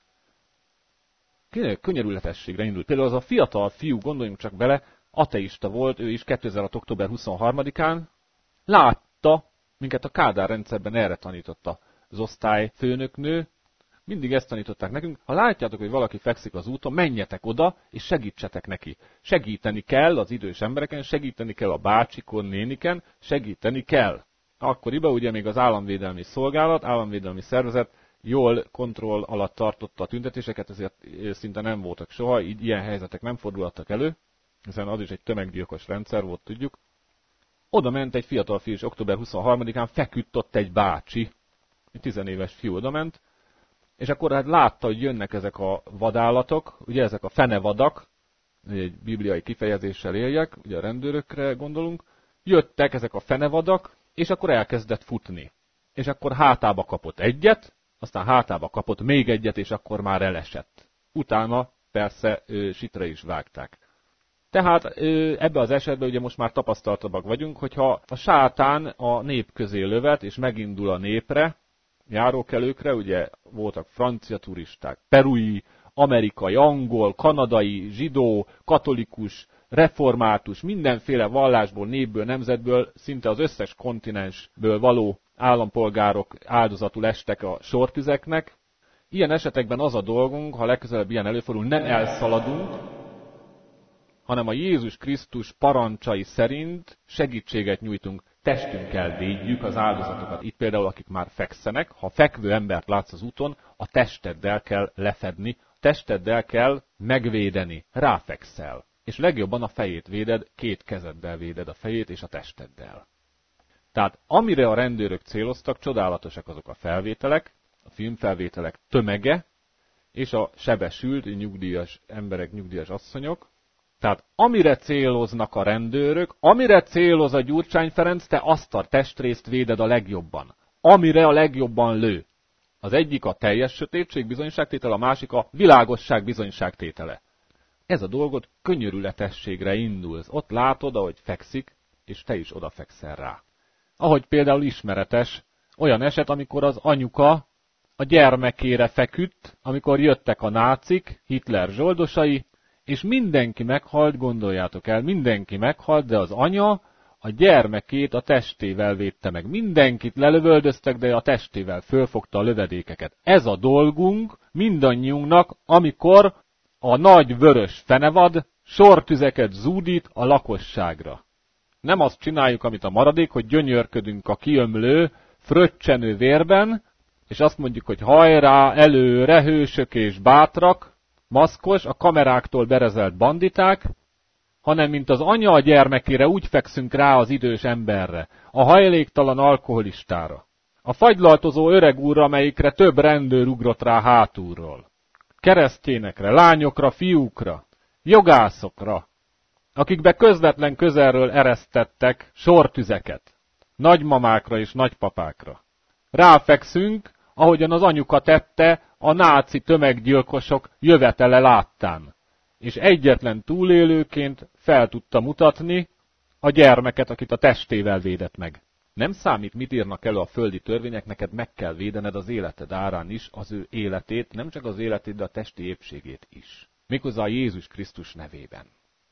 S1: Könyörületességre indult. Például az a fiatal fiú, gondoljunk csak bele, ateista volt, ő is kétezer-hat. október huszonharmadikán, látta, minket a Kádár rendszerben erre tanította az osztályfőnöknő, mindig ezt tanították nekünk, ha látjátok, hogy valaki fekszik az úton, menjetek oda, és segítsetek neki. Segíteni kell az idős embereken, segíteni kell a bácsikon, néniken, segíteni kell. Akkoriban ugye még az államvédelmi szolgálat, államvédelmi szervezet jól kontroll alatt tartotta a tüntetéseket, ezért szinte nem voltak soha, így ilyen helyzetek nem fordulhattak elő, hiszen az is egy tömeggyilkos rendszer volt, tudjuk. Oda ment egy fiatal fiú, és október huszonharmadikán feküdt ott egy bácsi, egy tizenéves fiú oda ment, és akkor hát látta, hogy jönnek ezek a vadállatok, ugye ezek a fenevadak, egy bibliai kifejezéssel éljek, ugye a rendőrökre gondolunk, jöttek ezek a fenevadak, és akkor elkezdett futni. És akkor hátába kapott egyet, aztán hátába kapott még egyet, és akkor már elesett. Utána persze ö, sitre is vágták. Tehát ebbe az esetben ugye most már tapasztaltabbak vagyunk, hogyha a sátán a nép közé lövet, és megindul a népre, járókelőkre, ugye voltak francia turisták, perui, amerikai, angol, kanadai, zsidó, katolikus, református, mindenféle vallásból, népből, nemzetből, szinte az összes kontinensből való állampolgárok áldozatul estek a sortüzeknek. Ilyen esetekben az a dolgunk, ha legközelebb ilyen előfordul, nem elszaladunk, hanem a Jézus Krisztus parancsai szerint segítséget nyújtunk, testünkkel védjük az áldozatokat. Itt például, akik már fekszenek, ha fekvő embert látsz az úton, a testeddel kell lefedni, a testeddel kell megvédeni, ráfekszel. És legjobban a fejét véded, két kezeddel véded a fejét és a testeddel. Tehát amire a rendőrök céloztak, csodálatosak azok a felvételek, a filmfelvételek tömege, és a sebesült nyugdíjas emberek, nyugdíjas asszonyok. Tehát amire céloznak a rendőrök, amire céloz a Gyurcsány Ferenc, te azt a testrészt véded a legjobban. Amire a legjobban lő. Az egyik a teljes sötétség bizonyságtétele, a másik a világosság bizonyságtétele. Ez a dolgot könyörületességre indulsz. Ott látod, ahogy fekszik, és te is odafekszel rá. Ahogy például ismeretes olyan eset, amikor az anyuka a gyermekére feküdt, amikor jöttek a nácik, Hitler zsoldosai, és mindenki meghalt, gondoljátok el, mindenki meghalt, de az anya a gyermekét a testével védte meg. Mindenkit lelövöldöztek, de a testével fölfogta a lövedékeket. Ez a dolgunk mindannyiunknak, amikor a nagy vörös fenevad sortüzeket zúdít a lakosságra. Nem azt csináljuk, amit a maradék, hogy gyönyörködünk a kiömlő, fröccsenő vérben, és azt mondjuk, hogy hajrá, előre, hősök és bátrak, maszkos, a kameráktól berezelt banditák, hanem mint az anya a gyermekére úgy fekszünk rá az idős emberre, a hajléktalan alkoholistára, a fagylaltozó öreg úrra, amelyikre több rendőr ugrott rá hátulról, keresztényekre, lányokra, fiúkra, jogászokra, akikbe közvetlen közelről eresztettek sortüzeket, nagymamákra és nagypapákra. Ráfekszünk, ahogyan az anyuka tette a náci tömeggyilkosok jövetele láttán, és egyetlen túlélőként fel tudta mutatni a gyermeket, akit a testével védett meg. Nem számít, mit írnak elő a földi törvények, neked meg kell védened az életed árán is az ő életét, nem csak az életét, de a testi épségét is. Méghozzá a Jézus Krisztus nevében.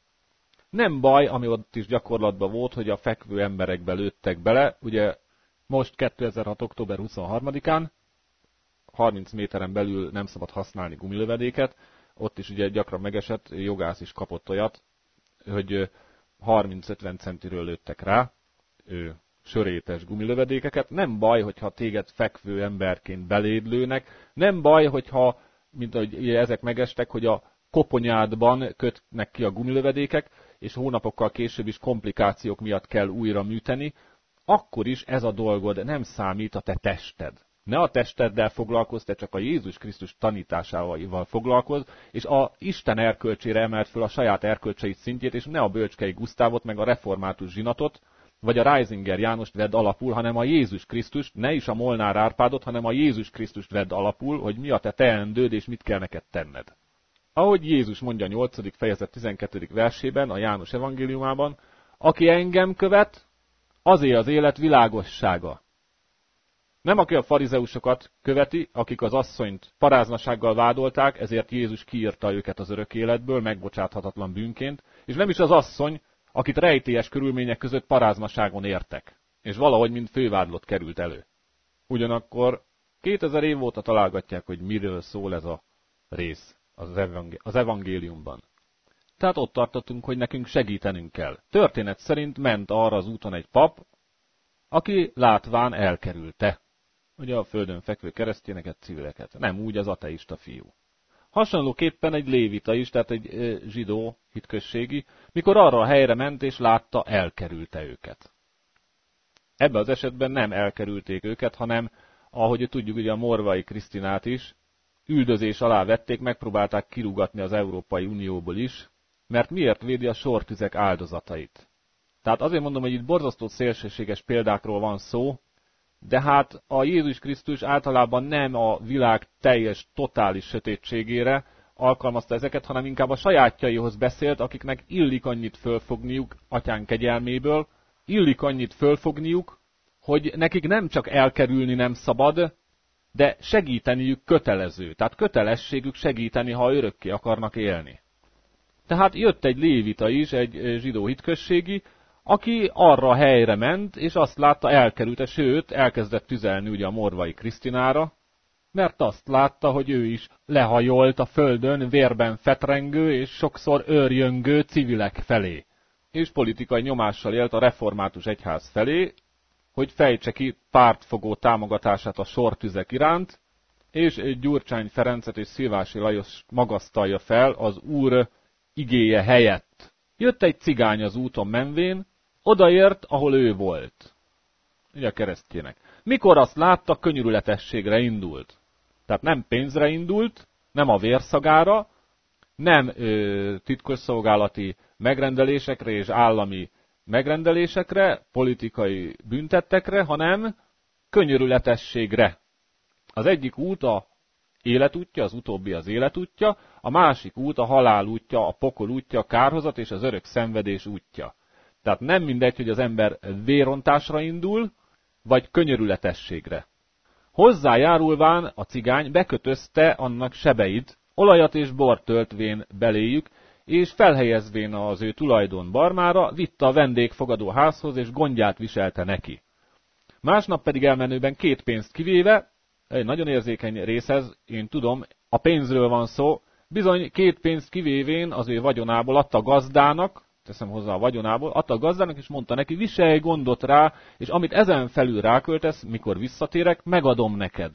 S1: Nem baj, ami ott is gyakorlatban volt, hogy a fekvő emberekbe lőttek bele, ugye most kétezer-hat. október huszonharmadikán, harminc méteren belül nem szabad használni gumilövedéket, ott is ugye gyakran megesett, jogász is kapott olyat, hogy harminc-ötven centiről lőttek rá, ő, sörétes gumilövedékeket. Nem baj, hogyha téged fekvő emberként beléd lőnek, nem baj, hogyha, mint ahogy ezek megestek, hogy a koponyádban kötnek ki a gumilövedékek, és hónapokkal később is komplikációk miatt kell újra műteni, akkor is ez a dolgod nem számít a te tested. Ne a testeddel foglalkozz, te csak a Jézus Krisztus tanításával foglalkozz, és a Isten erkölcsére emelt föl a saját erkölcseit szintjét, és ne a Bölcskei Gusztávot, meg a református zsinatot, vagy a Reisinger Jánost vedd alapul, hanem a Jézus Krisztust, ne is a Molnár Árpádot, hanem a Jézus Krisztust vedd alapul, hogy mi a te teendőd, és mit kell neked tenned. Ahogy Jézus mondja a nyolcadik fejezet tizenkettedik versében, a János evangéliumában, aki engem követ, azé az élet világossága. Nem aki a farizeusokat követi, akik az asszonyt paráznasággal vádolták, ezért Jézus kiírta őket az örök életből, megbocsáthatatlan bűnként, és nem is az asszony, akit rejtélyes körülmények között paráznaságon értek, és valahogy mint fővádlott került elő. Ugyanakkor kétezer év óta találgatják, hogy miről szól ez a rész az, evangé- az evangéliumban. Tehát ott tartottunk, hogy nekünk segítenünk kell. Történet szerint ment arra az úton egy pap, aki látván elkerülte. ugye a földön fekvő keresztényeket, civileket. Nem úgy az ateista fiú. Hasonlóképpen egy lévita is, tehát egy zsidó hitközségi, mikor arra a helyre ment és látta, elkerülte őket. Ebben az esetben nem elkerülték őket, hanem, ahogy tudjuk, ugye a Morvai Krisztinát is üldözés alá vették, megpróbálták kirúgatni az Európai Unióból is, mert miért védi a sortüzek áldozatait. Tehát azért mondom, hogy itt borzasztó szélsőséges példákról van szó, de hát a Jézus Krisztus általában nem a világ teljes, totális sötétségére alkalmazta ezeket, hanem inkább a sajátjaihoz beszélt, akiknek illik annyit fölfogniuk atyán kegyelméből, illik annyit fölfogniuk, hogy nekik nem csak elkerülni nem szabad, de segíteniük kötelező. Tehát kötelességük segíteni, ha örökké akarnak élni. Tehát jött egy lévita is, egy zsidó hitközségi, aki arra a helyre ment, és azt látta, elkerülte, sőt, elkezdett tüzelni ugye a Morvai Krisztinára, mert azt látta, hogy ő is lehajolt a földön vérben fetrengő és sokszor őrjöngő civilek felé. És politikai nyomással élt a református egyház felé, hogy fejtse ki pártfogó támogatását a sortüzek iránt, és Gyurcsány Ferencet és Szilvási Lajos magasztalja fel az Úr igéje helyett. Jött egy cigány az úton menvén, odaért, ahol ő volt. Ugye a keresztjének. Mikor azt látta, könyörületességre indult. Tehát nem pénzre indult, nem a vérszagára, nem ö, titkosszolgálati megrendelésekre és állami megrendelésekre, politikai büntettekre, hanem könyörületességre. Az egyik út a életútja, az utóbbi az életútja, a másik út a halál útja, a pokol útja, a kárhozat és az örök szenvedés útja. Tehát nem mindegy, hogy az ember vérontásra indul, vagy könyörületességre. Hozzájárulván a cigány bekötözte annak sebeit, olajat és bort töltvén beléjük, és felhelyezvén az ő tulajdon barmára, vitte a vendégfogadó házhoz, és gondját viselte neki. Másnap pedig elmenőben két pénzt kivéve, egy nagyon érzékeny részhez, én tudom, a pénzről van szó, bizony két pénzt kivévén az ő vagyonából adta gazdának, teszem hozzá a vagyonából, adta a gazdának, és mondta neki, viselj gondot rá, és amit ezen felül ráköltesz, mikor visszatérek, megadom neked.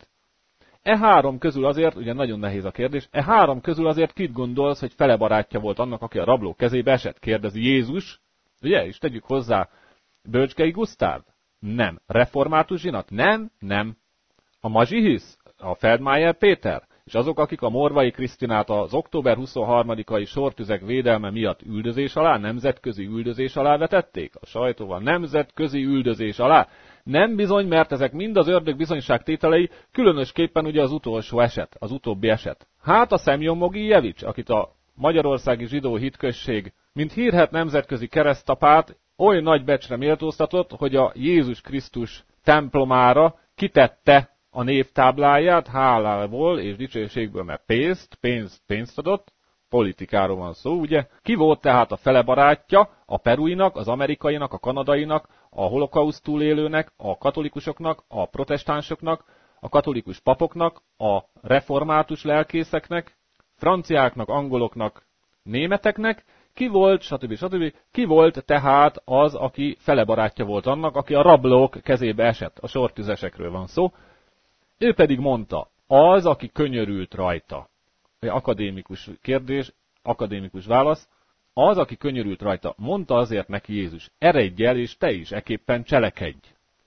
S1: E három közül azért, ugye nagyon nehéz a kérdés, e három közül azért kit gondolsz, hogy fele barátja volt annak, aki a rabló kezébe esett? Kérdezi Jézus. Ugye? És tegyük hozzá, Bölcskei Gusztáv? Nem. Református Zsinat? Nem, nem. A Mazsihisz? A Feldmayer Péter? És azok, akik a Morvai Krisztinát az október huszonharmadikai sortüzek védelme miatt üldözés alá, nemzetközi üldözés alá vetették? A sajtóval nemzetközi üldözés alá? Nem bizony, mert ezek mind az ördög bizonyságtételei, különösképpen ugye az utolsó eset, az utóbbi eset. Hát a Szemjon Mogijevics, akit a magyarországi zsidó hitközség, mint hírhedt nemzetközi keresztapát, oly nagy becsre méltóztatott, hogy a Jézus Krisztus templomára kitette a névtábláját hálából és dicsőségből, mert pénzt, pénzt, pénzt adott, politikáról van szó, ugye? Ki volt tehát a fele barátja a peruinak, az amerikainak, a kanadainak, a holokauszt túlélőnek, a katolikusoknak, a protestánsoknak, a katolikus papoknak, a református lelkészeknek, franciáknak, angoloknak, németeknek, ki volt, stb. stb. Ki volt tehát az, aki fele barátja volt annak, aki a rablók kezébe esett, a sortüzesekről van szó. Ő pedig mondta, az, aki könyörült rajta. Akadémikus kérdés, akadémikus válasz. Az, aki könyörült rajta, mondta azért neki Jézus, eredj el, és te is eképpen cselekedj.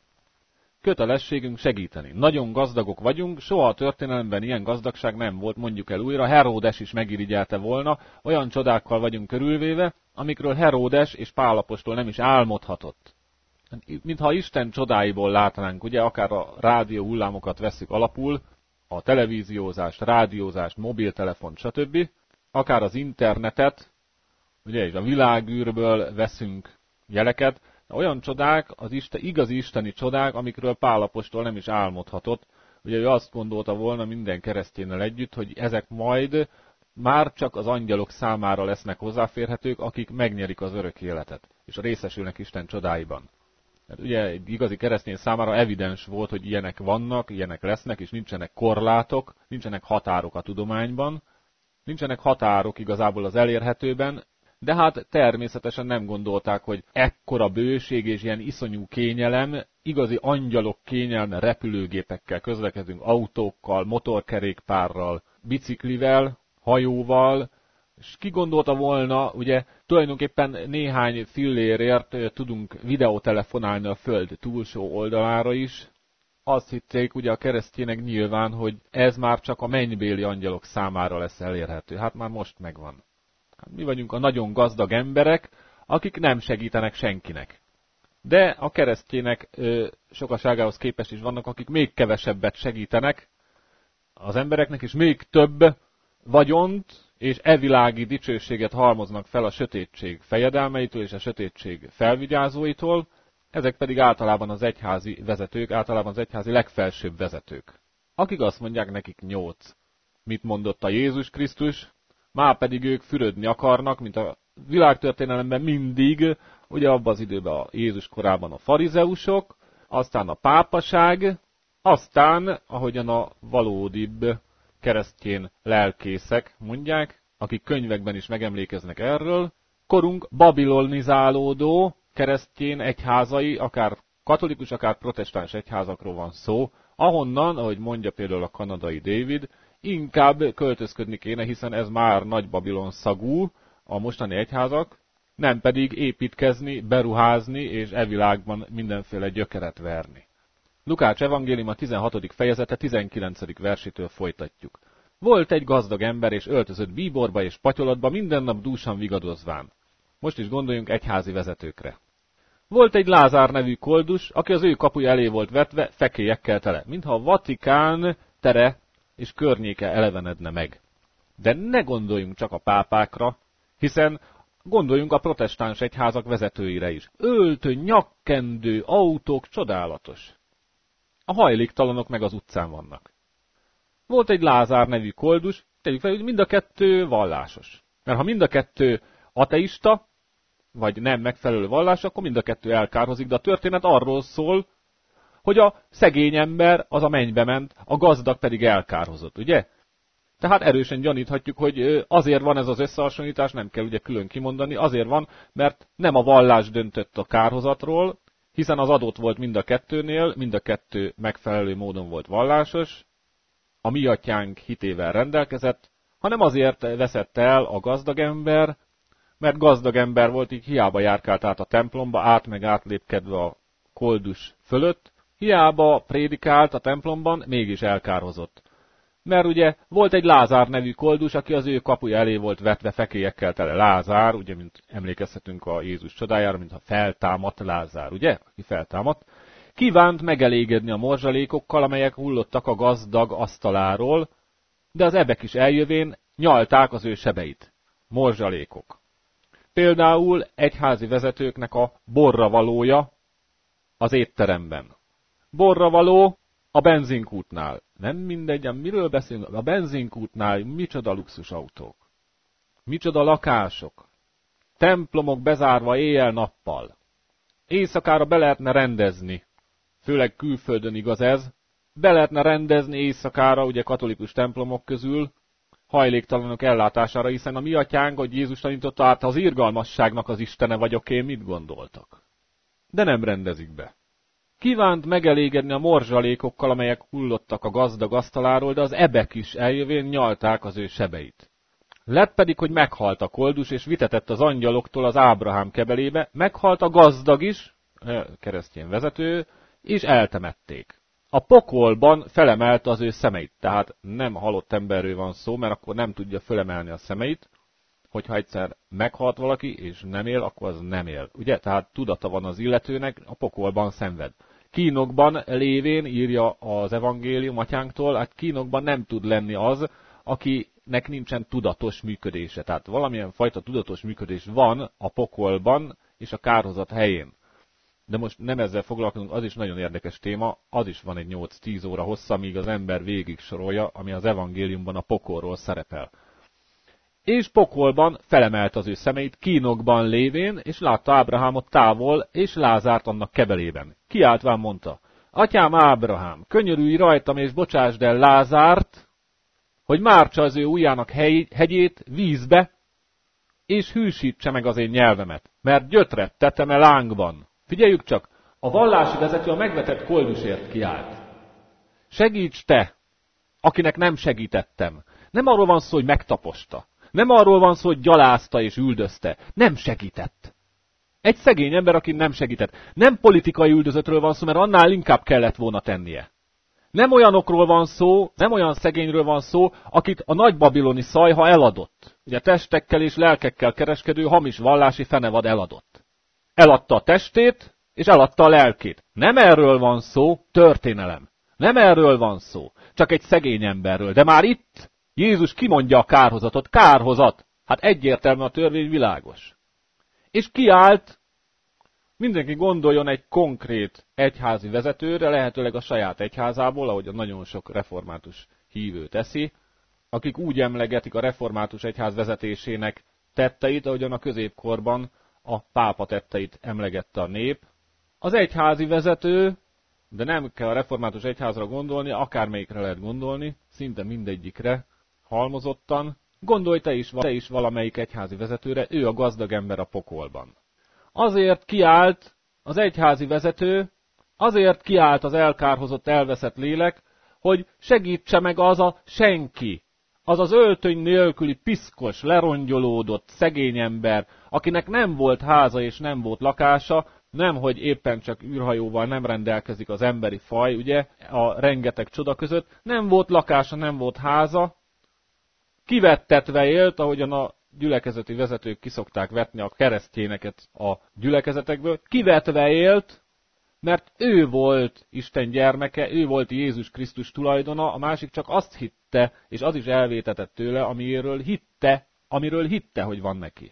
S1: Kötelességünk segíteni. Nagyon gazdagok vagyunk, soha a történelemben ilyen gazdagság nem volt, mondjuk el újra, Heródes is megirigyelte volna, olyan csodákkal vagyunk körülvéve, amikről Heródes és Pál apostol nem is álmodhatott. Mintha Isten csodáiból látnánk, ugye, akár a rádió hullámokat vesszük alapul, a televíziózást, rádiózást, mobiltelefont, stb., akár az internetet, ugye, és a világűrből veszünk jeleket, de olyan csodák, az Isten, igazi isteni csodák, amikről Pál apostol nem is álmodhatott. Ugye ő azt gondolta volna minden keresztényel együtt, hogy ezek majd már csak az angyalok számára lesznek hozzáférhetők, akik megnyerik az örök életet, és részesülnek Isten csodáiban. Mert ugye egy igazi keresztény számára evidens volt, hogy ilyenek vannak, ilyenek lesznek, és nincsenek korlátok, nincsenek határok a tudományban, nincsenek határok igazából az elérhetőben, de hát természetesen nem gondolták, hogy ekkora bőség és ilyen iszonyú kényelem igazi angyalok kényelme repülőgépekkel közlekedünk, autókkal, motorkerékpárral, biciklivel, hajóval, és ki gondolta volna, ugye tulajdonképpen néhány fillérért tudunk videótelefonálni a Föld túlsó oldalára is. Azt hitték ugye a keresztjének nyilván, hogy ez már csak a mennybéli angyalok számára lesz elérhető. Hát már most megvan. Hát mi vagyunk a nagyon gazdag emberek, akik nem segítenek senkinek. De a keresztjének ö, sokaságához képest is vannak, akik még kevesebbet segítenek az embereknek, és még több vagyont és evilági dicsőséget halmoznak fel a sötétség fejedelmeitől és a sötétség felvigyázóitól, ezek pedig általában az egyházi vezetők, általában az egyházi legfelsőbb vezetők. Akik azt mondják nekik nyolc. Mit mondott a Jézus Krisztus? Már pedig ők fürödni akarnak, mint a világtörténelemben mindig, ugye abban az időben a Jézus korában a farizeusok, aztán a pápaság, aztán, ahogyan a valódibb keresztjén lelkészek mondják, akik könyvekben is megemlékeznek erről, korunk babilonizálódó keresztjén egyházai, akár katolikus, akár protestáns egyházakról van szó, ahonnan, ahogy mondja például a kanadai David, inkább költözködni kéne, hiszen ez már nagy Babilon szagú, a mostani egyházak, nem pedig építkezni, beruházni és e világban mindenféle gyökeret verni. Lukács evangélium a tizenhatodik fejezete tizenkilencedik versétől folytatjuk. Volt egy gazdag ember, és öltözött bíborba és patyolatba, minden nap dúsan vigadozván. Most is gondoljunk egyházi vezetőkre. Volt egy Lázár nevű koldus, aki az ő kapuja elé volt vetve fekélyekkel tele, mintha a Vatikán tere és környéke elevenedne meg. De ne gondoljunk csak a pápákra, hiszen gondoljunk a protestáns egyházak vezetőire is. Öltöny, nyakkendő, autók, csodálatos. A hajléktalanok meg az utcán vannak. Volt egy Lázár nevű koldus, tegyük fel, hogy mind a kettő vallásos. Mert ha mind a kettő ateista, vagy nem megfelelő vallás, akkor mind a kettő elkárhozik, de a történet arról szól, hogy a szegény ember az a mennybe ment, a gazdag pedig elkárhozott, ugye? Tehát erősen gyaníthatjuk, hogy azért van ez az összehasonlítás, nem kell ugye külön kimondani, azért van, mert nem a vallás döntött a kárhozatról, hiszen az adott volt mind a kettőnél, mind a kettő megfelelő módon volt vallásos, a mi atyánk hitével rendelkezett, hanem azért veszett el a gazdag ember, mert gazdag ember volt, így hiába járkált át a templomba, át meg átlépkedve a koldus fölött, hiába prédikált a templomban, mégis elkárhozott. Mert ugye volt egy Lázár nevű koldus, aki az ő kapuja elé volt vetve fekélyekkel tele. Lázár, ugye, mint emlékezhetünk a Jézus csodájára, mintha feltámadt Lázár, ugye, aki feltámadt, kívánt megelégedni a morzsalékokkal, amelyek hullottak a gazdag asztaláról, de az ebek is eljövén nyalták az ő sebeit. Morzsalékok. Például egyházi vezetőknek a borravalója az étteremben. Borravaló a benzinkútnál. Nem mindegy, miről beszélünk? A benzinkútnál micsoda luxusautók. Micsoda lakások. Templomok bezárva éjjel-nappal. Éjszakára be lehetne rendezni. Főleg külföldön igaz ez. Be lehetne rendezni éjszakára, ugye katolikus templomok közül, hajléktalanok ellátására, hiszen a mi atyánk, hogy Jézus tanította, át az irgalmasságnak az istene vagyok én, mit gondoltak? De nem rendezik be. Kívánt megelégedni a morzsalékokkal, amelyek hullottak a gazdag asztaláról, de az ebek is eljövén nyalták az ő sebeit. Lett pedig, hogy meghalt a koldus, és vitetett az angyaloktól az Ábrahám kebelébe, meghalt a gazdag is, keresztény vezető, és eltemették. A pokolban felemelte az ő szemeit, tehát nem halott emberről van szó, mert akkor nem tudja fölemelni a szemeit, hogyha egyszer meghalt valaki, és nem él, akkor az nem él. Ugye? Tehát tudata van az illetőnek, a pokolban szenved. Kínokban lévén, írja az evangélium atyánktól, hát kínokban nem tud lenni az, akinek nincsen tudatos működése. Tehát valamilyen fajta tudatos működés van a pokolban és a kárhozat helyén. De most nem ezzel foglalkozunk, az is nagyon érdekes téma, az is van egy nyolc-tíz óra hossza, míg az ember végig sorolja, ami az evangéliumban a pokolról szerepel. És pokolban felemelt az ő szemeit, kínokban lévén, és látta Ábrahámot távol, és Lázárt annak kebelében. Kiáltván mondta, atyám Ábrahám, könyörülj rajtam, és bocsásd el Lázárt, hogy mártsa az ő ujjának hegy, hegyét vízbe, és hűsítse meg az én nyelvemet, mert gyötret tetem el lángban. Figyeljük csak, A vallási vezető a megvetett koldusért kiállt. Segíts te, akinek nem segítettem. Nem arról van szó, hogy megtaposta. Nem arról van szó, hogy gyalázta és üldözte. Nem segített. Egy szegény ember, aki nem segített. Nem politikai üldözöttről van szó, mert annál inkább kellett volna tennie. Nem olyanokról van szó, nem olyan szegényről van szó, akit a nagy babiloni szajha eladott. Ugye testekkel és lelkekkel kereskedő hamis vallási fenevad eladott. Eladta a testét, és eladta a lelkét. Nem erről van szó, történelem. Nem erről van szó, csak egy szegény emberről. De már itt Jézus kimondja a kárhozatot. Kárhozat! Hát egyértelmű, a törvény világos. És kiállt, mindenki gondoljon egy konkrét egyházi vezetőre, lehetőleg a saját egyházából, ahogy a nagyon sok református hívő teszi, akik úgy emlegetik a református egyház vezetésének tetteit, ahogyan a középkorban a pápa tetteit emlegette a nép. Az egyházi vezető, de nem kell a református egyházra gondolni, akármelyikre lehet gondolni, szinte mindegyikre halmozottan. Gondolj te is, te is valamelyik egyházi vezetőre, ő a gazdag ember a pokolban. Azért kiállt az egyházi vezető, azért kiállt az elkárhozott, elveszett lélek, hogy segítse meg az a senki, az az öltöny nélküli, piszkos, lerongyolódott szegény ember, akinek nem volt háza és nem volt lakása, nem, hogy éppen csak űrhajóval nem rendelkezik az emberi faj, ugye, a rengeteg csoda között, nem volt lakása, nem volt háza, kivettetve élt, ahogyan a gyülekezeti vezetők kiszokták vetni a keresztényeket a gyülekezetekből, kivetve élt, mert ő volt Isten gyermeke, ő volt Jézus Krisztus tulajdona, a másik csak azt hitte, és az is elvétetett tőle, amiről hitte, amiről hitte, hogy van neki.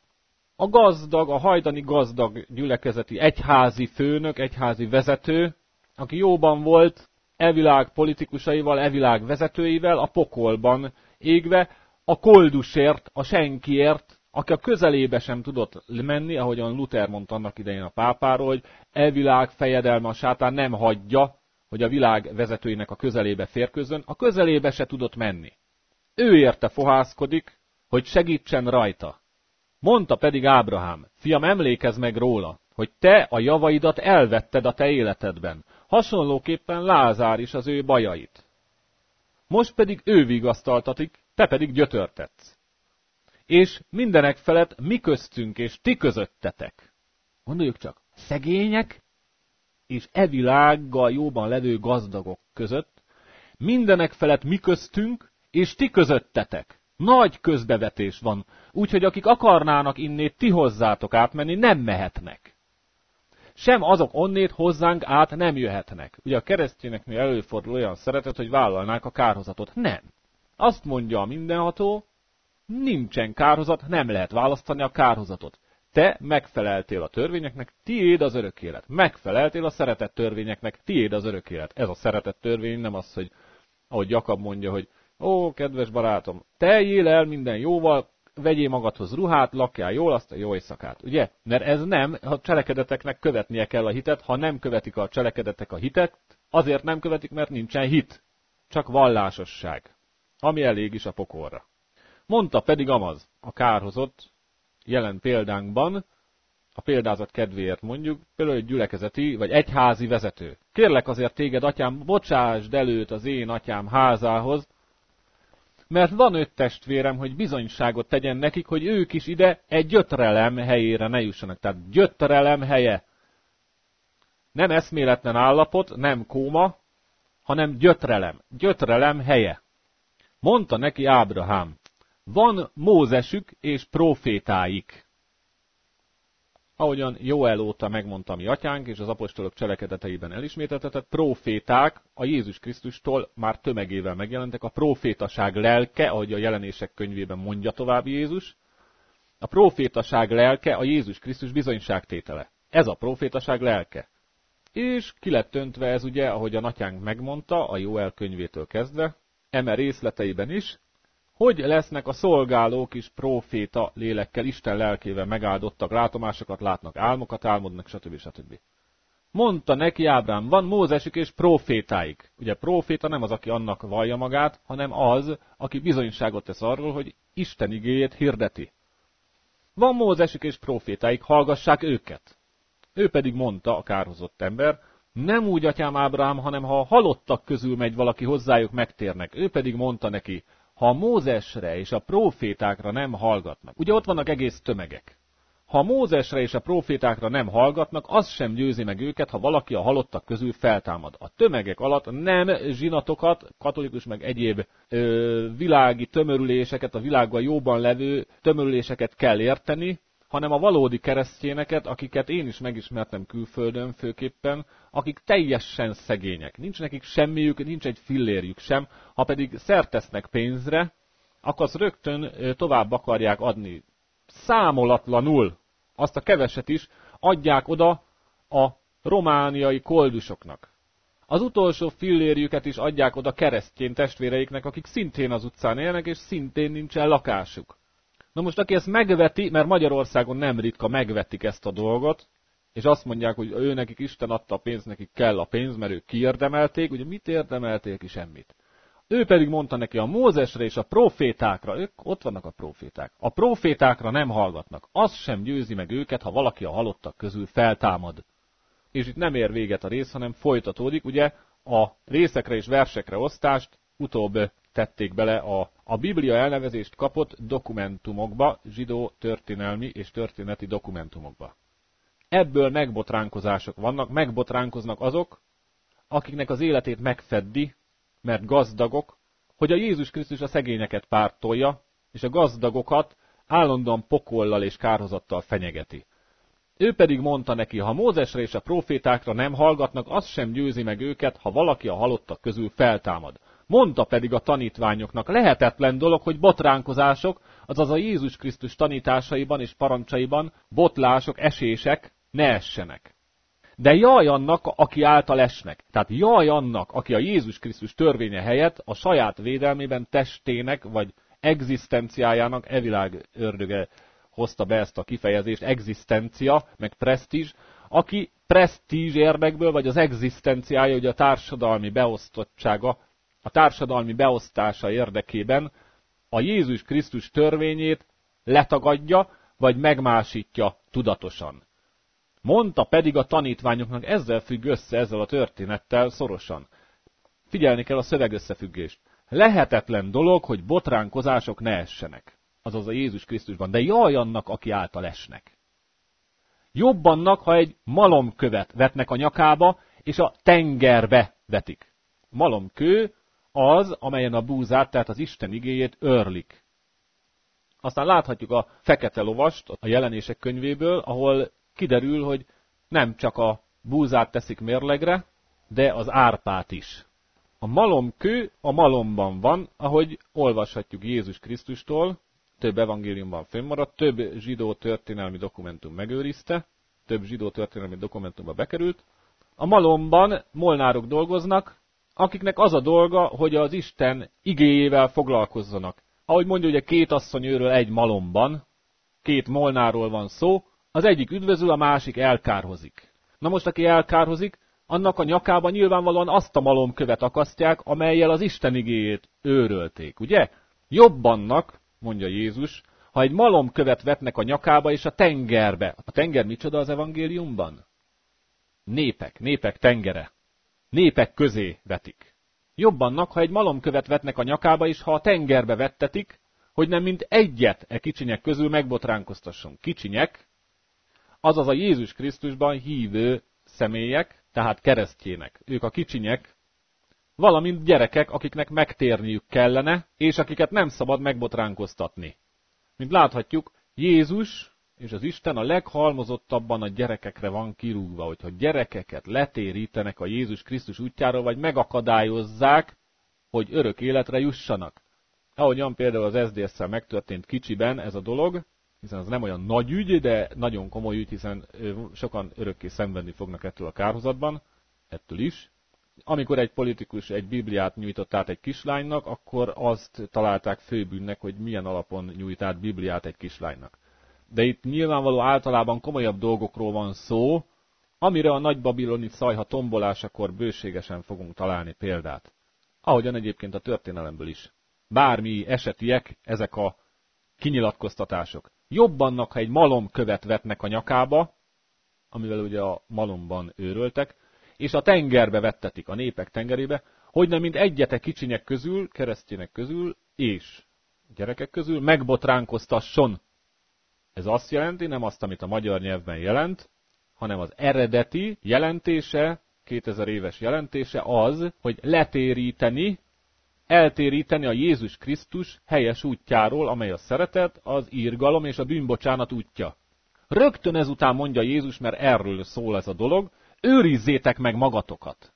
S1: A gazdag, a hajdani gazdag gyülekezeti egyházi főnök, egyházi vezető, aki jóban volt evilág politikusaival, evilág vezetőivel, a pokolban égve, a koldusért, a senkiért, aki a közelébe sem tudott menni, ahogyan Luther mondta annak idején a pápáról, hogy e világ fejedelme, a sátán nem hagyja, hogy a világ vezetőinek a közelébe férkőzzön, a közelébe se tudott menni. Ő érte fohászkodik, hogy segítsen rajta. Mondta pedig Ábrahám, fiam, emlékezz meg róla, hogy te a javaidat elvetted a te életedben, hasonlóképpen Lázár is az ő bajait. Most pedig ő vigasztaltatik, te pedig gyötörtetsz. És mindenek felett mi köztünk és ti közöttetek. Gondoljuk csak, szegények és e világgal jóban levő gazdagok között, mindenek felett mi köztünk és ti közöttetek. Nagy közbevetés van, úgyhogy akik akarnának innét ti hozzátok átmenni, nem mehetnek. Sem azok onnét hozzánk át nem jöhetnek. Ugye a keresztényeknél előfordul olyan szeretet, hogy vállalnák a kárhozatot. Nem. Azt mondja a mindenható, nincsen kárhozat, nem lehet választani a kárhozatot. Te megfeleltél a törvényeknek, tiéd az örök élet. Megfeleltél a szeretett törvényeknek, tiéd az örök élet. Ez a szeretett törvény, nem az, hogy ahogy Jakab mondja, hogy ó, kedves barátom, teljél el minden jóval, vegyél magadhoz ruhát, lakjál jól, azt a jó éjszakát. Ugye? Mert ez nem, a cselekedeteknek követnie kell a hitet, ha nem követik a cselekedetek a hitet, azért nem követik, mert nincsen hit. Csak vallásosság, ami elég is a pokolra. Mondta pedig Amaz, a kárhozott jelen példánkban, a példázat kedvéért mondjuk, például egy gyülekezeti vagy egyházi vezető. Kérlek azért téged, atyám, bocsásd előtt az én atyám házához, mert van öt testvérem, hogy bizonyságot tegyen nekik, hogy ők is ide egy gyötrelem helyére ne jussanak. Tehát gyötrelem helye. Nem eszméletlen állapot, nem kóma, hanem gyötrelem. Gyötrelem helye. Mondta neki Ábrahám, van Mózesük és prófétáik. Ahogyan Jóel óta megmondta mi atyánk, és az apostolok cselekedeteiben elismételtetett, próféták a Jézus Krisztustól már tömegével megjelentek, a prófétaság lelke, ahogy a jelenések könyvében mondja tovább Jézus, a prófétaság lelke a Jézus Krisztus bizonyságtétele. Ez a prófétaság lelke. És ki lett öntve ez ugye, ahogy a atyánk megmondta, a Jóel könyvétől kezdve, eme részleteiben is, hogy lesznek a szolgálók is próféta lélekkel, Isten lelkével megáldottak, látomásokat látnak, álmokat álmodnak, stb. stb. Mondta neki Ábrám, van Mózesük és prófétáik. Ugye próféta nem az, aki annak vallja magát, hanem az, aki bizonyságot tesz arról, hogy Isten igéjét hirdeti. Van Mózesük és prófétáik, hallgassák őket. Ő pedig mondta, a kárhozott ember, nem úgy, atyám Ábrahám, hanem ha a halottak közül megy valaki, hozzájuk megtérnek. Ő pedig mondta neki, ha a Mózesre és a prófétákra nem hallgatnak. Ugye ott vannak egész tömegek. Ha a Mózesre és a prófétákra nem hallgatnak, az sem győzi meg őket, ha valaki a halottak közül feltámad. A tömegek alatt nem zsinatokat, katolikus meg egyéb ö, világi tömörüléseket, a világban jóban levő tömörüléseket kell érteni, hanem a valódi keresztényeket, akiket én is megismertem külföldön főképpen, akik teljesen szegények. Nincs nekik semmiük, nincs egy fillérjük sem, ha pedig szert tesznek pénzre, akkor azt rögtön tovább akarják adni. Számolatlanul, azt a keveset is adják oda a romániai koldusoknak. Az utolsó fillérjüket is adják oda keresztény testvéreiknek, akik szintén az utcán élnek, és szintén nincsen lakásuk. Na most, aki ezt megveti, mert Magyarországon nem ritka, megvetik ezt a dolgot, és azt mondják, hogy ő nekik Isten adta a pénzt, nekik kell a pénz, mert ők kiérdemelték, ugye mit érdemelték ki? Semmit. Ő pedig mondta neki a Mózesre és a profétákra, ők ott vannak a proféták, a profétákra nem hallgatnak, az sem győzi meg őket, ha valaki a halottak közül feltámad. És itt nem ér véget a rész, hanem folytatódik, ugye a részekre és versekre osztást utóbb tették bele a, a Biblia elnevezést kapott dokumentumokba, zsidó történelmi és történeti dokumentumokba. Ebből megbotránkozások vannak, megbotránkoznak azok, akiknek az életét megfeddi, mert gazdagok, hogy a Jézus Krisztus a szegényeket pártolja, és a gazdagokat állandóan pokollal és kárhozattal fenyegeti. Ő pedig mondta neki, ha Mózesre és a profétákra nem hallgatnak, az sem győzi meg őket, ha valaki a halottak közül feltámad. Mondta pedig a tanítványoknak, lehetetlen dolog, hogy botránkozások, azaz a Jézus Krisztus tanításaiban és parancsaiban botlások, esések ne essenek. De jaj annak, aki által esnek. Tehát jaj annak, aki a Jézus Krisztus törvénye helyett a saját védelmében testének vagy egzisztenciájának, e világ ördöge hozta be ezt a kifejezést, egzisztencia, meg presztízs, aki presztízs érdekből, vagy az egzisztenciája, ugye a társadalmi beosztottsága, a társadalmi beosztása érdekében a Jézus Krisztus törvényét letagadja, vagy megmásítja tudatosan. Mondta pedig a tanítványoknak, ezzel függ össze, ezzel a történettel szorosan. Figyelni kell a szövegösszefüggést. Lehetetlen dolog, hogy botránkozások ne essenek. Azaz a Jézus Krisztusban. De jaj annak, aki által esnek. Jobb annak, ha egy malomkövet vetnek a nyakába, és a tengerbe vetik. Malomkő az, amelyen a búzát, tehát az Isten igéjét őrlik. Aztán láthatjuk a fekete lovast a Jelenések könyvéből, ahol kiderül, hogy nem csak a búzát teszik mérlegre, de az árpát is. A malomkő a malomban van, ahogy olvashatjuk Jézus Krisztustól, több evangéliumban fönnmaradt, több zsidó történelmi dokumentum megőrizte, több zsidó történelmi dokumentumba bekerült. A malomban molnárok dolgoznak, akiknek az a dolga, hogy az Isten igéjével foglalkozzanak. Ahogy mondja, ugye két asszony őről egy malomban, két molnáról van szó, az egyik üdvözül, a másik elkárhozik. Na most, aki elkárhozik, annak a nyakában nyilvánvalóan azt a malomkövet akasztják, amellyel az Isten igéjét őrölték, ugye? Jobb annak, mondja Jézus, ha egy malomkövet vetnek a nyakába és a tengerbe. A tenger micsoda az evangéliumban? Népek, népek tengere. Népek közé vetik. Jobb annak, ha egy malomkövet vetnek a nyakába, és ha a tengerbe vettetik, hogy nem mint egyet e kicsinyek közül megbotránkoztasson. Kicsinyek, azaz a Jézus Krisztusban hívő személyek, tehát keresztjének. Ők a kicsinyek, valamint gyerekek, akiknek megtérniük kellene, és akiket nem szabad megbotránkoztatni. Mint láthatjuk, Jézus és az Isten a leghalmozottabban a gyerekekre van kirúgva, hogyha gyerekeket letérítenek a Jézus Krisztus útjáról, vagy megakadályozzák, hogy örök életre jussanak. Ahogyan például az es dé es-szel megtörtént kicsiben ez a dolog, hiszen az nem olyan nagy ügy, de nagyon komoly ügy, hiszen sokan örökké szenvedni fognak ettől a kárhozatban, ettől is. Amikor egy politikus egy Bibliát nyújtott át egy kislánynak, akkor azt találták főbűnnek, hogy milyen alapon nyújt át Bibliát egy kislánynak. De itt nyilvánvaló általában komolyabb dolgokról van szó, amire a nagybabiloni szajha tombolásakor bőségesen fogunk találni példát. Ahogyan egyébként a történelemből is. Bármi esetiek ezek a kinyilatkoztatások. Jobb annak, ha egy malomkövet vetnek a nyakába, amivel ugye a malomban őröltek, és a tengerbe vettetik, a népek tengerébe, hogy nem mint egyetek kicsinyek közül, keresztjének közül, és gyerekek közül megbotránkoztasson. Ez azt jelenti, nem azt, amit a magyar nyelvben jelent, hanem az eredeti jelentése, kétezer éves jelentése az, hogy letéríteni, eltéríteni a Jézus Krisztus helyes útjáról, amely a szeretet, az irgalom és a bűnbocsánat útja. Rögtön ezután mondja Jézus, mert erről szól ez a dolog, őrizzétek meg magatokat.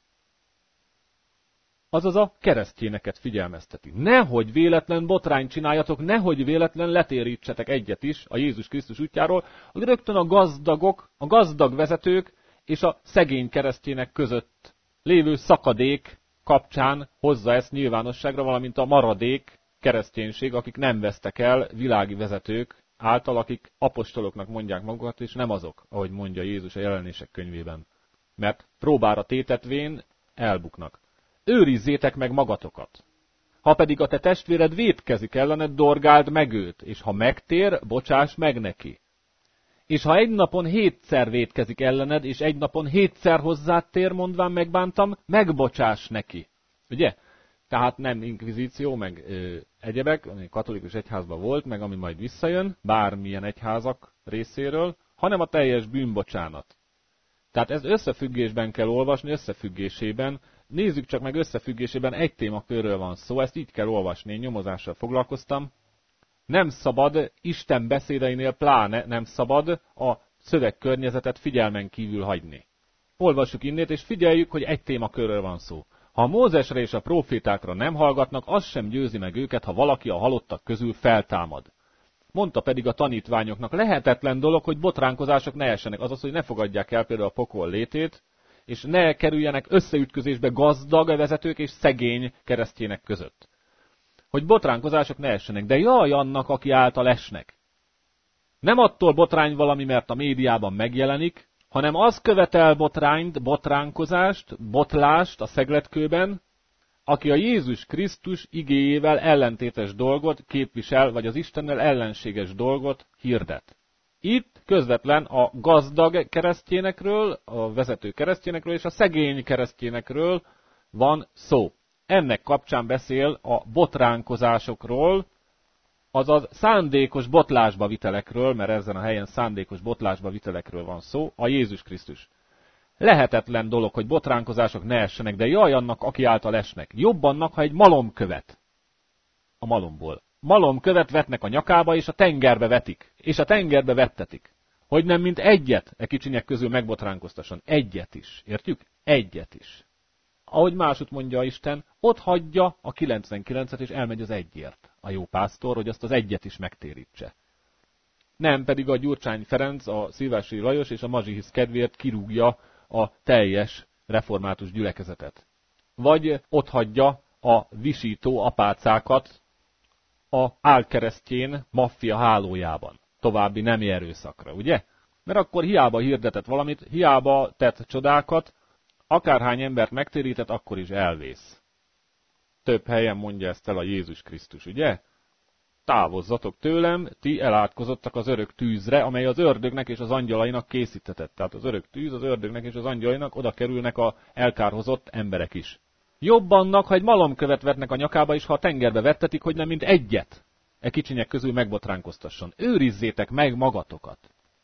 S1: Azaz a keresztényeket figyelmezteti. Nehogy véletlen botrányt csináljatok, nehogy véletlen letérítsetek egyet is a Jézus Krisztus útjáról, hogy rögtön a gazdagok, a gazdag vezetők és a szegény keresztények között lévő szakadék kapcsán hozza ezt nyilvánosságra, valamint a maradék kereszténység, akik nem vesztek el világi vezetők által, akik apostoloknak mondják magukat, és nem azok, ahogy mondja Jézus a Jelenések könyvében. Mert próbára tétetvén elbuknak. Őrizzétek meg magatokat. Ha pedig a te testvéred vétkezik ellened, dorgáld meg őt, és ha megtér, bocsáss meg neki. És ha egy napon hétszer vétkezik ellened, és egy napon hétszer hozzád tér, mondván megbántam, megbocsáss neki. Ugye? Tehát nem inkvizíció, meg ö, egyebek, ami katolikus egyházban volt, meg ami majd visszajön, bármilyen egyházak részéről, hanem a teljes bűnbocsánat. Tehát ez összefüggésben kell olvasni, összefüggésében. Nézzük csak meg összefüggésében, egy témakörről van szó, ezt így kell olvasni, én nyomozással foglalkoztam. Nem szabad, Isten beszédeinél pláne nem szabad a szövegkörnyezetet figyelmen kívül hagyni. Olvassuk innét, és figyeljük, hogy egy témakörről van szó. Ha Mózesre és a prófétákra nem hallgatnak, az sem győzi meg őket, ha valaki a halottak közül feltámad. Mondta pedig a tanítványoknak, lehetetlen dolog, hogy botránkozások ne essenek, azaz, hogy ne fogadják el például a pokol létét, és ne kerüljenek összeütközésbe gazdag vezetők és szegény keresztjének között. Hogy botránkozások ne essenek, de jaj annak, aki által esnek. Nem attól botrány valami, mert a médiában megjelenik, hanem az követel botrányt, botránkozást, botlást a szegletkőben, aki a Jézus Krisztus igéjével ellentétes dolgot képvisel, vagy az Istennel ellenséges dolgot hirdet. Itt közvetlen a gazdag keresztjénekről, a vezető keresztjénekről és a szegény keresztjénekről van szó. Ennek kapcsán beszél a botránkozásokról, azaz szándékos botlásba vitelekről, mert ezen a helyen szándékos botlásba vitelekről van szó, a Jézus Krisztus. Lehetetlen dolog, hogy botránkozások ne essenek, de jaj annak, aki által esnek. Jobb annak, ha egy malomkövet a malomból. Malomkövet vetnek a nyakába, és a tengerbe vetik. És a tengerbe vettetik. Hogy nem mint egyet e kicsinyek közül megbotránkoztasson. Egyet is. Értjük? Egyet is. Ahogy másút mondja Isten, ott hagyja a kilencvenkilencet, és elmegy az egyért. A jó pásztor, hogy azt az egyet is megtérítse. Nem pedig a Gyurcsány Ferenc, a Szilvási Lajos és a Mazsihisz kedvéért kirúgja a teljes református gyülekezetet. Vagy ott hagyja a visító apácákat a álkeresztjén maffia hálójában. További nemi erőszakra, ugye? Mert akkor hiába hirdetett valamit, hiába tett csodákat, akárhány embert megtérített, akkor is elvész. Több helyen mondja ezt el a Jézus Krisztus, ugye? Távozzatok tőlem, ti elátkozottak az örök tűzre, amely az ördögnek és az angyalainak készítetett. Tehát az örök tűz, az ördögnek és az angyalainak, oda kerülnek a elkárhozott emberek is. Jobb annak, ha egy malomkövet vetnek a nyakába is, ha a tengerbe vettetik, hogy nem mint egyet e kicsinyek közül megbotránkoztasson. Őrizzétek meg magatokat.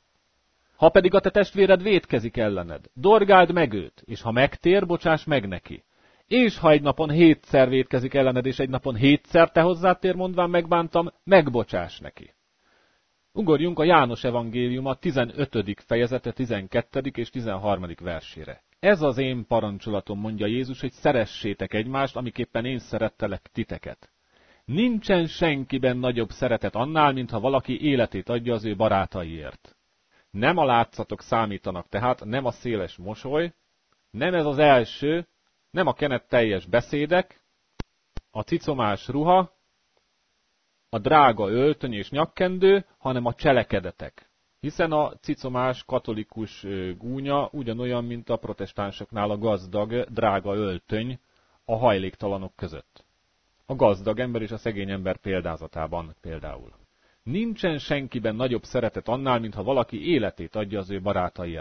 S1: Ha pedig a te testvéred vétkezik ellened, dorgáld meg őt, és ha megtér, bocsáss meg neki. És ha egy napon hétszer vétkezik ellened, és egy napon hétszer te hozzád tér, mondván megbántam, megbocsáss neki. Ugorjunk a János evangéliuma tizenötödik fejezete tizenkettedik és tizenharmadik versére. Ez az én parancsolatom, mondja Jézus, hogy szeressétek egymást, amiképpen én szerettelek titeket. Nincsen senkiben nagyobb szeretet annál, mintha valaki életét adja az ő barátaiért. Nem a látszatok számítanak, tehát nem a széles mosoly, nem ez az első, nem a kenetteljes beszédek, a cicomás ruha, a drága öltöny és nyakkendő, hanem a cselekedetek. Hiszen a cicomás katolikus gúnya ugyanolyan, mint a protestánsoknál a gazdag, drága öltöny a hajléktalanok között. A gazdag ember és a szegény ember példázatában például. Nincsen senkiben nagyobb szeretet annál, mintha valaki életét adja az ő barátaiért.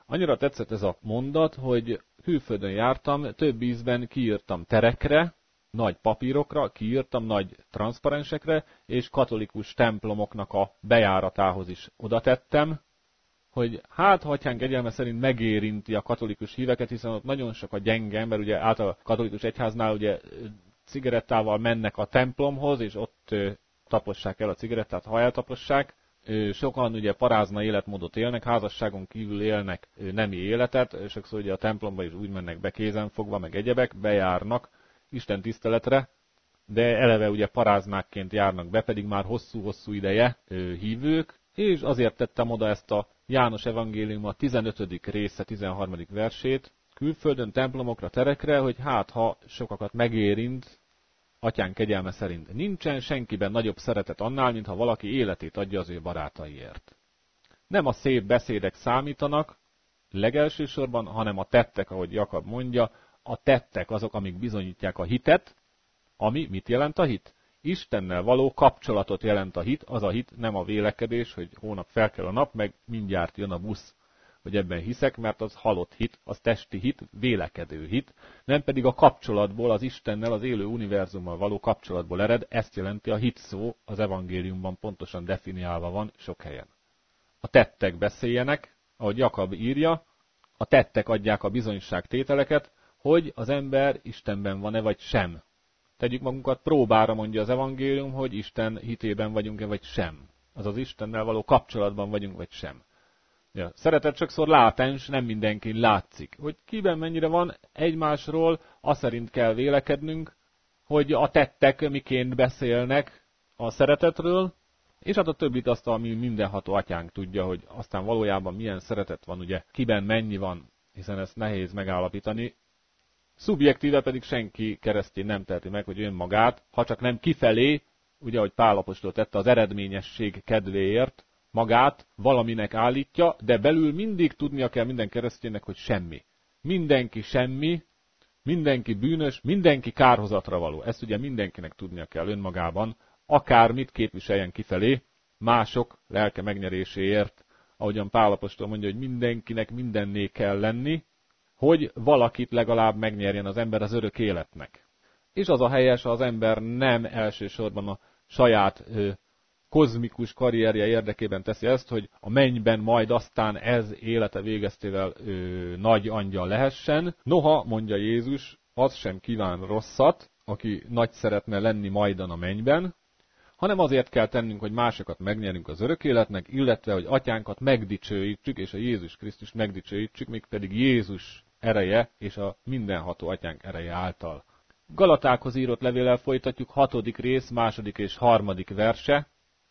S1: Annyira tetszett ez a mondat, hogy külföldön jártam, több ízben kiírtam terekre, nagy papírokra, kiírtam nagy transzparensekre, és katolikus templomoknak a bejáratához is oda tettem, hogy hát, ha atyánk kegyelme szerint megérinti a katolikus híveket, hiszen ott nagyon sok a gyenge ember, ugye által a katolikus egyháznál ugye cigarettával mennek a templomhoz, és ott tapossák el a cigarettát, ha eltapossák. Sokan ugye parázna életmódot élnek, házasságon kívül élnek nemi életet, sokszor ugye a templomba is úgy mennek be kézenfogva, meg egyebek, bejárnak Isten tiszteletre, de eleve ugye paráznákként járnak be, pedig már hosszú-hosszú ideje hívők, és azért tettem oda ezt a János evangélium a tizenötödik része, tizenharmadik versét, külföldön, templomokra, terekre, hogy hát, ha sokakat megérint, atyánk kegyelme szerint. Nincsen senkiben nagyobb szeretet annál, mintha valaki életét adja az ő barátaiért. Nem a szép beszédek számítanak legelsősorban, hanem a tettek, ahogy Jakab mondja, a tettek azok, amik bizonyítják a hitet, ami mit jelent a hit? Istennel való kapcsolatot jelent a hit, az a hit nem a vélekedés, hogy hónap fel kell a nap, meg mindjárt jön a busz, hogy ebben hiszek, mert az halott hit, az testi hit, vélekedő hit, nem pedig a kapcsolatból, az Istennel, az élő univerzummal való kapcsolatból ered, ezt jelenti a hit szó, az evangéliumban pontosan definiálva van sok helyen. A tettek beszéljenek, ahogy Jakab írja, a tettek adják a bizonyságtételeket, hogy az ember Istenben van-e vagy sem. Tegyük magunkat próbára, mondja az evangélium, hogy Isten hitében vagyunk-e vagy sem. Azaz Istennel való kapcsolatban vagyunk vagy sem. Ja, szeretet sokszor látens, nem mindenki látszik. Hogy kiben mennyire van egymásról, azt szerint kell vélekednünk, hogy a tettek miként beszélnek a szeretetről, és hát a többit azt, ami mindenható atyánk tudja, hogy aztán valójában milyen szeretet van, ugye, kiben mennyi van, hiszen ezt nehéz megállapítani. Szubjektíve pedig senki keresztény nem teheti meg, hogy önmagát, ha csak nem kifelé, ugye, ahogy Pál apostol tette, az eredményesség kedvéért, magát valaminek állítja, de belül mindig tudnia kell minden kereszténynek, hogy semmi. Mindenki semmi, mindenki bűnös, mindenki kárhozatra való. Ezt ugye mindenkinek tudnia kell önmagában, akármit képviseljen kifelé, mások lelke megnyeréséért, ahogyan Pál apostol mondja, hogy mindenkinek mindenné kell lenni, hogy valakit legalább megnyerjen az ember az örök életnek. És az a helyes, ha az ember nem elsősorban a saját ö, kozmikus karrierje érdekében teszi ezt, hogy a mennyben majd aztán ez élete végeztével ö, nagy angyal lehessen. Noha, mondja Jézus, az sem kíván rosszat, aki nagy szeretne lenni majdan a mennyben, hanem azért kell tennünk, hogy másokat megnyerünk az örök életnek, illetve, hogy atyánkat megdicsőítsük, és a Jézus Krisztust megdicsőítsük, mégpedig Jézus ereje és a mindenható atyánk ereje által. Galatákhoz írott levéllel folytatjuk, hatodik rész, második és harmadik verse,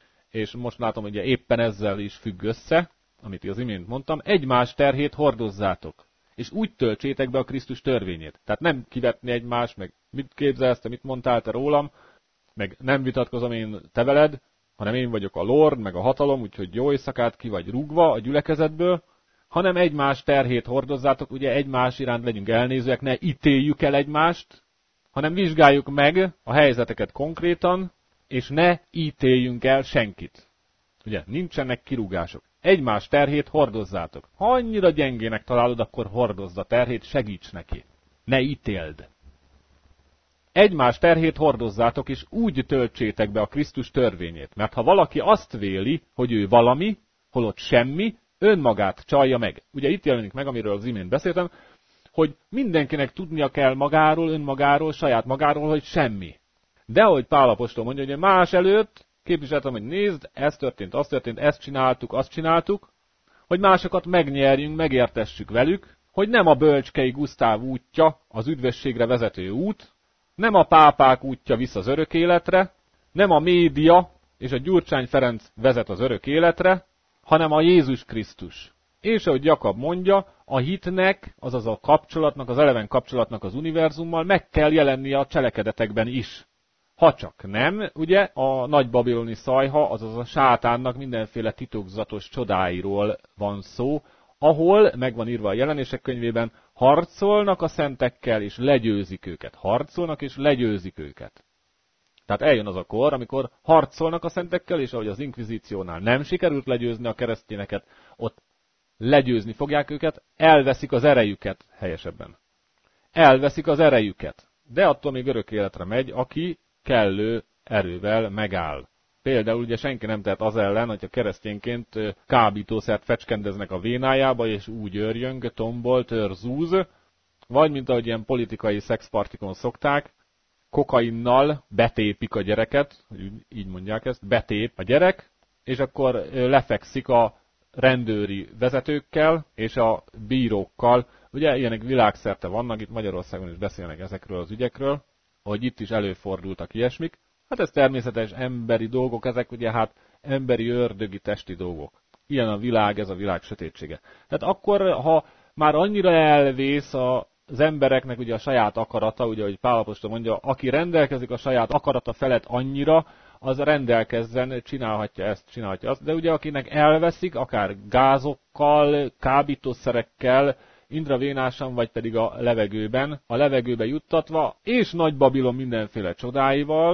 S1: és most látom, hogy éppen ezzel is függ össze, amit az imént mondtam, egymás terhét hordozzátok, és úgy töltsétek be a Krisztus törvényét. Tehát nem kivetni egymást, meg mit képzelsz, te mit mondtál te rólam, meg nem vitatkozom én te veled, hanem én vagyok a Lord, meg a hatalom, úgyhogy jó éjszakát ki vagy rúgva a gyülekezetből, hanem egymás terhét hordozzátok, ugye egymás iránt legyünk elnézőek, ne ítéljük el egymást, hanem vizsgáljuk meg a helyzeteket konkrétan, és ne ítéljünk el senkit. Ugye, nincsenek kirúgások. Egymás terhét hordozzátok. Ha annyira gyengének találod, akkor hordozz a terhét, segíts neki. Ne ítéld. Egymás terhét hordozzátok, és úgy töltsétek be a Krisztus törvényét. Mert ha valaki azt véli, hogy ő valami, holott semmi, önmagát csalja meg. Ugye itt jelenik meg, amiről az imént beszéltem, hogy mindenkinek tudnia kell magáról, önmagáról, saját magáról, hogy semmi. De ahogy Pál apostol mondja, hogy más előtt képviseltem, hogy nézd, ez történt, az történt, ezt csináltuk, azt csináltuk, hogy másokat megnyerjünk, megértessük velük, hogy nem a Bölcskei Gusztáv útja az üdvösségre vezető út, nem a pápák útja visz az örök életre, nem a média és a Gyurcsány Ferenc vezet az örök életre, hanem a Jézus Krisztus. És ahogy Jakab mondja, a hitnek, azaz a kapcsolatnak, az eleven kapcsolatnak az univerzummal meg kell jelennie a cselekedetekben is. Ha csak nem, ugye a nagy babiloni szajha, azaz a sátánnak mindenféle titokzatos csodáiról van szó, ahol, megvan írva a jelenések könyvében, harcolnak a szentekkel és legyőzik őket. Harcolnak és legyőzik őket. Tehát eljön az a kor, amikor harcolnak a szentekkel, és ahogy az inkvizíciónál nem sikerült legyőzni a keresztényeket, ott legyőzni fogják őket, elveszik az erejüket helyesebben. Elveszik az erejüket, de attól még örök életre megy, aki kellő erővel megáll. Például ugye senki nem tehet az ellen, hogyha keresztényként kábítószert fecskendeznek a vénájába, és úgy őrjöng, tombol, tör, zúz, vagy mint ahogy ilyen politikai szexpartikon szokták, kokainnal betépik a gyereket, így mondják ezt, betép a gyerek, és akkor lefekszik a rendőri vezetőkkel és a bírókkal. Ugye ilyenek világszerte vannak, itt Magyarországon is beszélnek ezekről az ügyekről, hogy itt is előfordultak ilyesmik. Hát ez természetes emberi dolgok, ezek ugye hát emberi ördögi testi dolgok. Ilyen a világ, ez a világ sötétsége. Tehát akkor, ha már annyira elvész a az embereknek ugye a saját akarata, ugye, ahogy Pál apostol mondja, aki rendelkezik a saját akarata felett annyira, az rendelkezzen, csinálhatja ezt, csinálhatja azt. De ugye akinek elveszik, akár gázokkal, kábítószerekkel, intravénásan, vagy pedig a levegőben, a levegőbe juttatva, és Nagy Babilon mindenféle csodáival,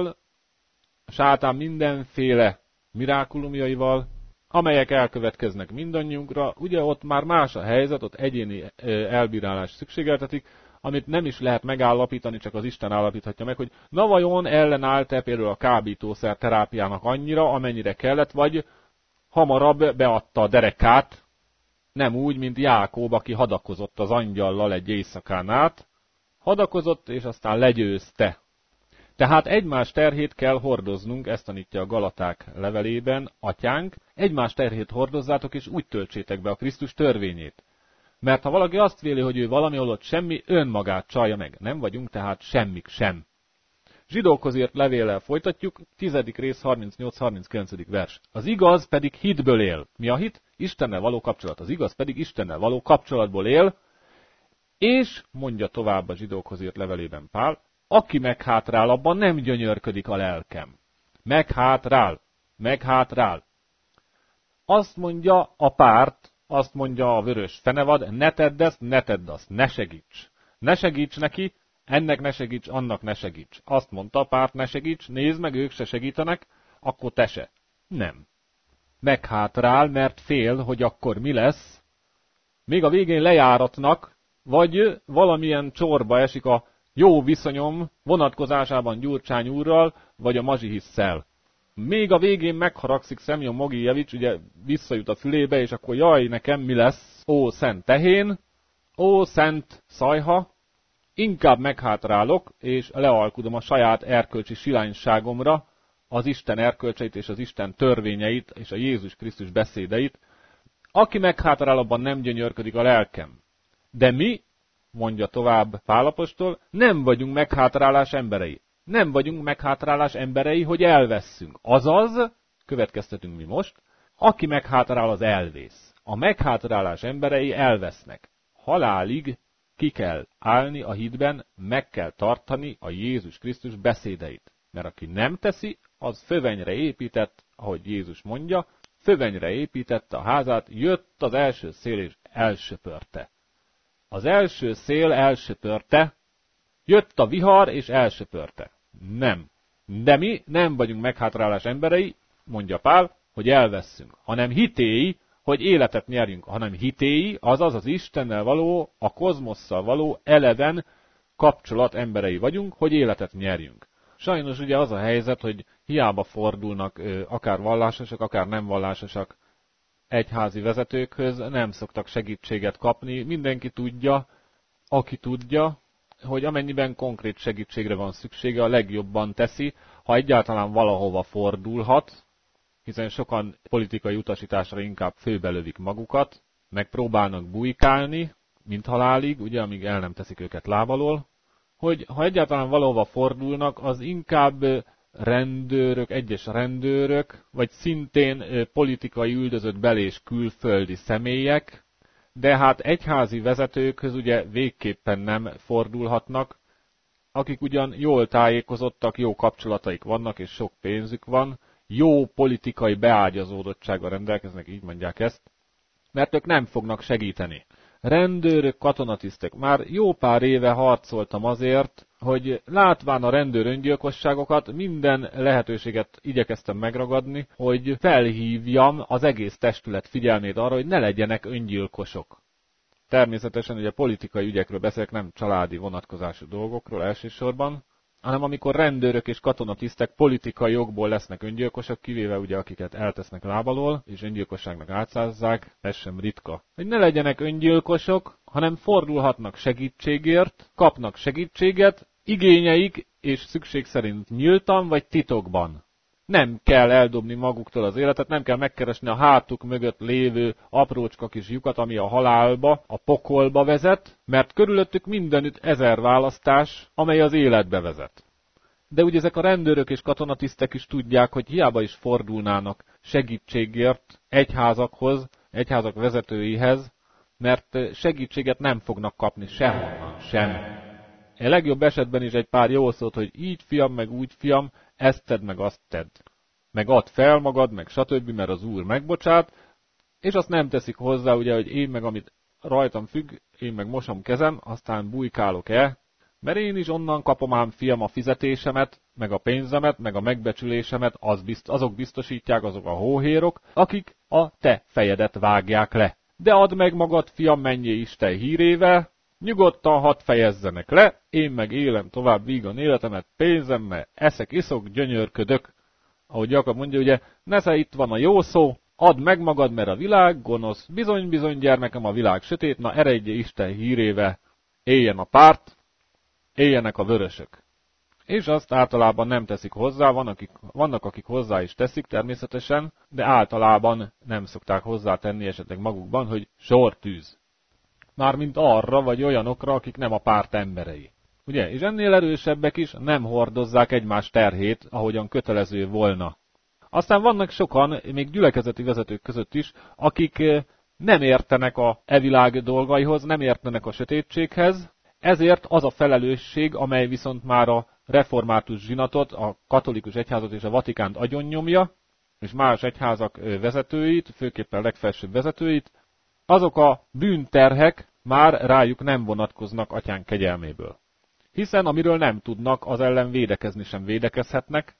S1: a sátán mindenféle mirákulumjaival, amelyek elkövetkeznek mindannyiunkra, ugye ott már más a helyzet, ott egyéni elbírálás szükségeltetik, amit nem is lehet megállapítani, csak az Isten állapíthatja meg, hogy na vajon ellenállt-e például a kábítószer terápiának annyira, amennyire kellett, vagy hamarabb beadta a derekát, nem úgy, mint Jákob, aki hadakozott az angyallal egy éjszakán át, hadakozott, és aztán legyőzte. Tehát egymás terhét kell hordoznunk, ezt tanítja a Galaták levelében, atyánk, egymás terhét hordozzátok, és úgy töltsétek be a Krisztus törvényét. Mert ha valaki azt véli, hogy ő valami holott semmi, önmagát csalja meg. Nem vagyunk tehát semmik sem. Zsidókhoz írt levéllel folytatjuk, tizedik rész, harmincnyolc-harminckilencedik vers. Az igaz pedig hitből él. Mi a hit? Istennel való kapcsolat. Az igaz pedig Istennel való kapcsolatból él, és, mondja tovább a Zsidókhoz írt levelében Pál, aki meghátrál, abban nem gyönyörködik a lelkem. Meghátrál, meghátrál. Azt mondja a párt, azt mondja a vörös fenevad, ne tedd ezt, ne tedd azt, ne segíts. Ne segíts neki, ennek ne segíts, annak ne segíts. Azt mondta a párt, ne segíts, nézd meg, ők se segítenek, akkor te se. Nem. Meghátrál, mert fél, hogy akkor mi lesz. Még a végén lejáratnak, vagy valamilyen csorba esik a jó viszonyom vonatkozásában Gyurcsány úrral, vagy a Mazsihisszel. Még a végén megharagszik Szemjon Mogijevics, ugye visszajut a fülébe, és akkor jaj, nekem mi lesz? Ó, szent tehén, ó, szent szajha, inkább meghátrálok, és lealkudom a saját erkölcsi silányságomra az Isten erkölcseit és az Isten törvényeit és a Jézus Krisztus beszédeit. Aki meghátrál, abban nem gyönyörködik a lelkem. De mi, mondja tovább Pál apostol, nem vagyunk meghátrálás emberei. Nem vagyunk meghátrálás emberei, hogy elvesszünk. Azaz, következtetünk mi most, aki meghátrál, az elvész. A meghátrálás emberei elvesznek. Halálig ki kell állni a hitben, meg kell tartani a Jézus Krisztus beszédeit. Mert aki nem teszi, az fövenyre épített, ahogy Jézus mondja, fövenyre építette a házát, jött az első szél és elsöpörte. Az első szél elsöpörte, jött a vihar és elsöpörte. Nem. De mi nem vagyunk meghátrálás emberei, mondja Pál, hogy elvesszünk, hanem hitéi, hogy életet nyerjünk, hanem hitéi, azaz az Istennel való, a kozmosszal való eleven kapcsolat emberei vagyunk, hogy életet nyerjünk. Sajnos ugye az a helyzet, hogy hiába fordulnak akár vallásosak, akár nem vallásosak egyházi vezetőkhöz, nem szoktak segítséget kapni. Mindenki tudja, aki tudja, hogy amennyiben konkrét segítségre van szüksége, a legjobban teszi, ha egyáltalán valahova fordulhat, hiszen sokan politikai utasításra inkább főbelövik magukat, meg próbálnak bujkálni, mint halálig, ugye, amíg el nem teszik őket lábalól, hogy ha egyáltalán valahova fordulnak, az inkább rendőrök, egyes rendőrök, vagy szintén politikai üldözött bel- és külföldi személyek, de hát egyházi vezetőkhöz ugye végképpen nem fordulhatnak, akik ugyan jól tájékozottak, jó kapcsolataik vannak, és sok pénzük van, jó politikai beágyazódottsággal rendelkeznek, így mondják ezt, mert ők nem fognak segíteni. rendőrök, katonatisztek. Már jó pár éve harcoltam azért, hogy látván a rendőr öngyilkosságokat, minden lehetőséget igyekeztem megragadni, hogy felhívjam az egész testület figyelmét arra, hogy ne legyenek öngyilkosok. Természetesen ugye politikai ügyekről beszélek, nem családi vonatkozású dolgokról elsősorban, hanem amikor rendőrök és katonatisztek politikai jogból lesznek öngyilkosok, kivéve ugye akiket eltesznek lábalól, és öngyilkosságnak átszázzák, ez sem ritka. Hogy ne legyenek öngyilkosok, hanem fordulhatnak segítségért, kapnak segítséget, igényeik és szükség szerint nyíltan vagy titokban. Nem kell eldobni maguktól az életet, nem kell megkeresni a hátuk mögött lévő aprócska kis lyukat, ami a halálba, a pokolba vezet, mert körülöttük mindenütt ezer választás, amely az életbe vezet. De ugye ezek a rendőrök és katonatisztek is tudják, hogy hiába is fordulnának segítségért egyházakhoz, egyházak vezetőihez, mert segítséget nem fognak kapni sehonnan, sem. A legjobb esetben is egy pár jó szót, hogy így fiam, meg úgy fiam, ezt tedd, meg azt tedd. Meg add fel magad, meg stb., mert az Úr megbocsát, és azt nem teszik hozzá, ugye, hogy én meg amit rajtam függ, én meg mosom kezem, aztán bujkálok-e, mert én is onnan kapom ám, fiam, a fizetésemet, meg a pénzemet, meg a megbecsülésemet, az bizt, azok biztosítják, azok a hóhérok, akik a te fejedet vágják le. De add meg magad, fiam, menjél Isten hírével, nyugodtan hadd fejezzenek le, én meg élem tovább vígan életemet pénzemmel, eszek, iszok, gyönyörködök. Ahogy Jakab mondja, ugye, nesze itt van a jó szó, add meg magad, mert a világ gonosz, bizony-bizony gyermekem, a világ sötét, na eredje Isten hírével, éljen a párt, éljenek a vörösök. És azt általában nem teszik hozzá, van, akik, vannak akik hozzá is teszik természetesen, de általában nem szokták hozzátenni esetleg magukban, hogy sortűz. Mármint arra vagy olyanokra, akik nem a párt emberei. Ugye? És ennél erősebbek is nem hordozzák egymás terhét, ahogyan kötelező volna. Aztán vannak sokan, még gyülekezeti vezetők között is, akik nem értenek a evilág dolgaihoz, nem értenek a sötétséghez, ezért az a felelősség, amely viszont már a református zsinatot, a katolikus egyházat és a Vatikánt agyonnyomja, és más egyházak vezetőit, főképpen legfelsőbb vezetőit, azok a bűnterhek már rájuk nem vonatkoznak atyán kegyelméből. Hiszen amiről nem tudnak, az ellen védekezni sem védekezhetnek,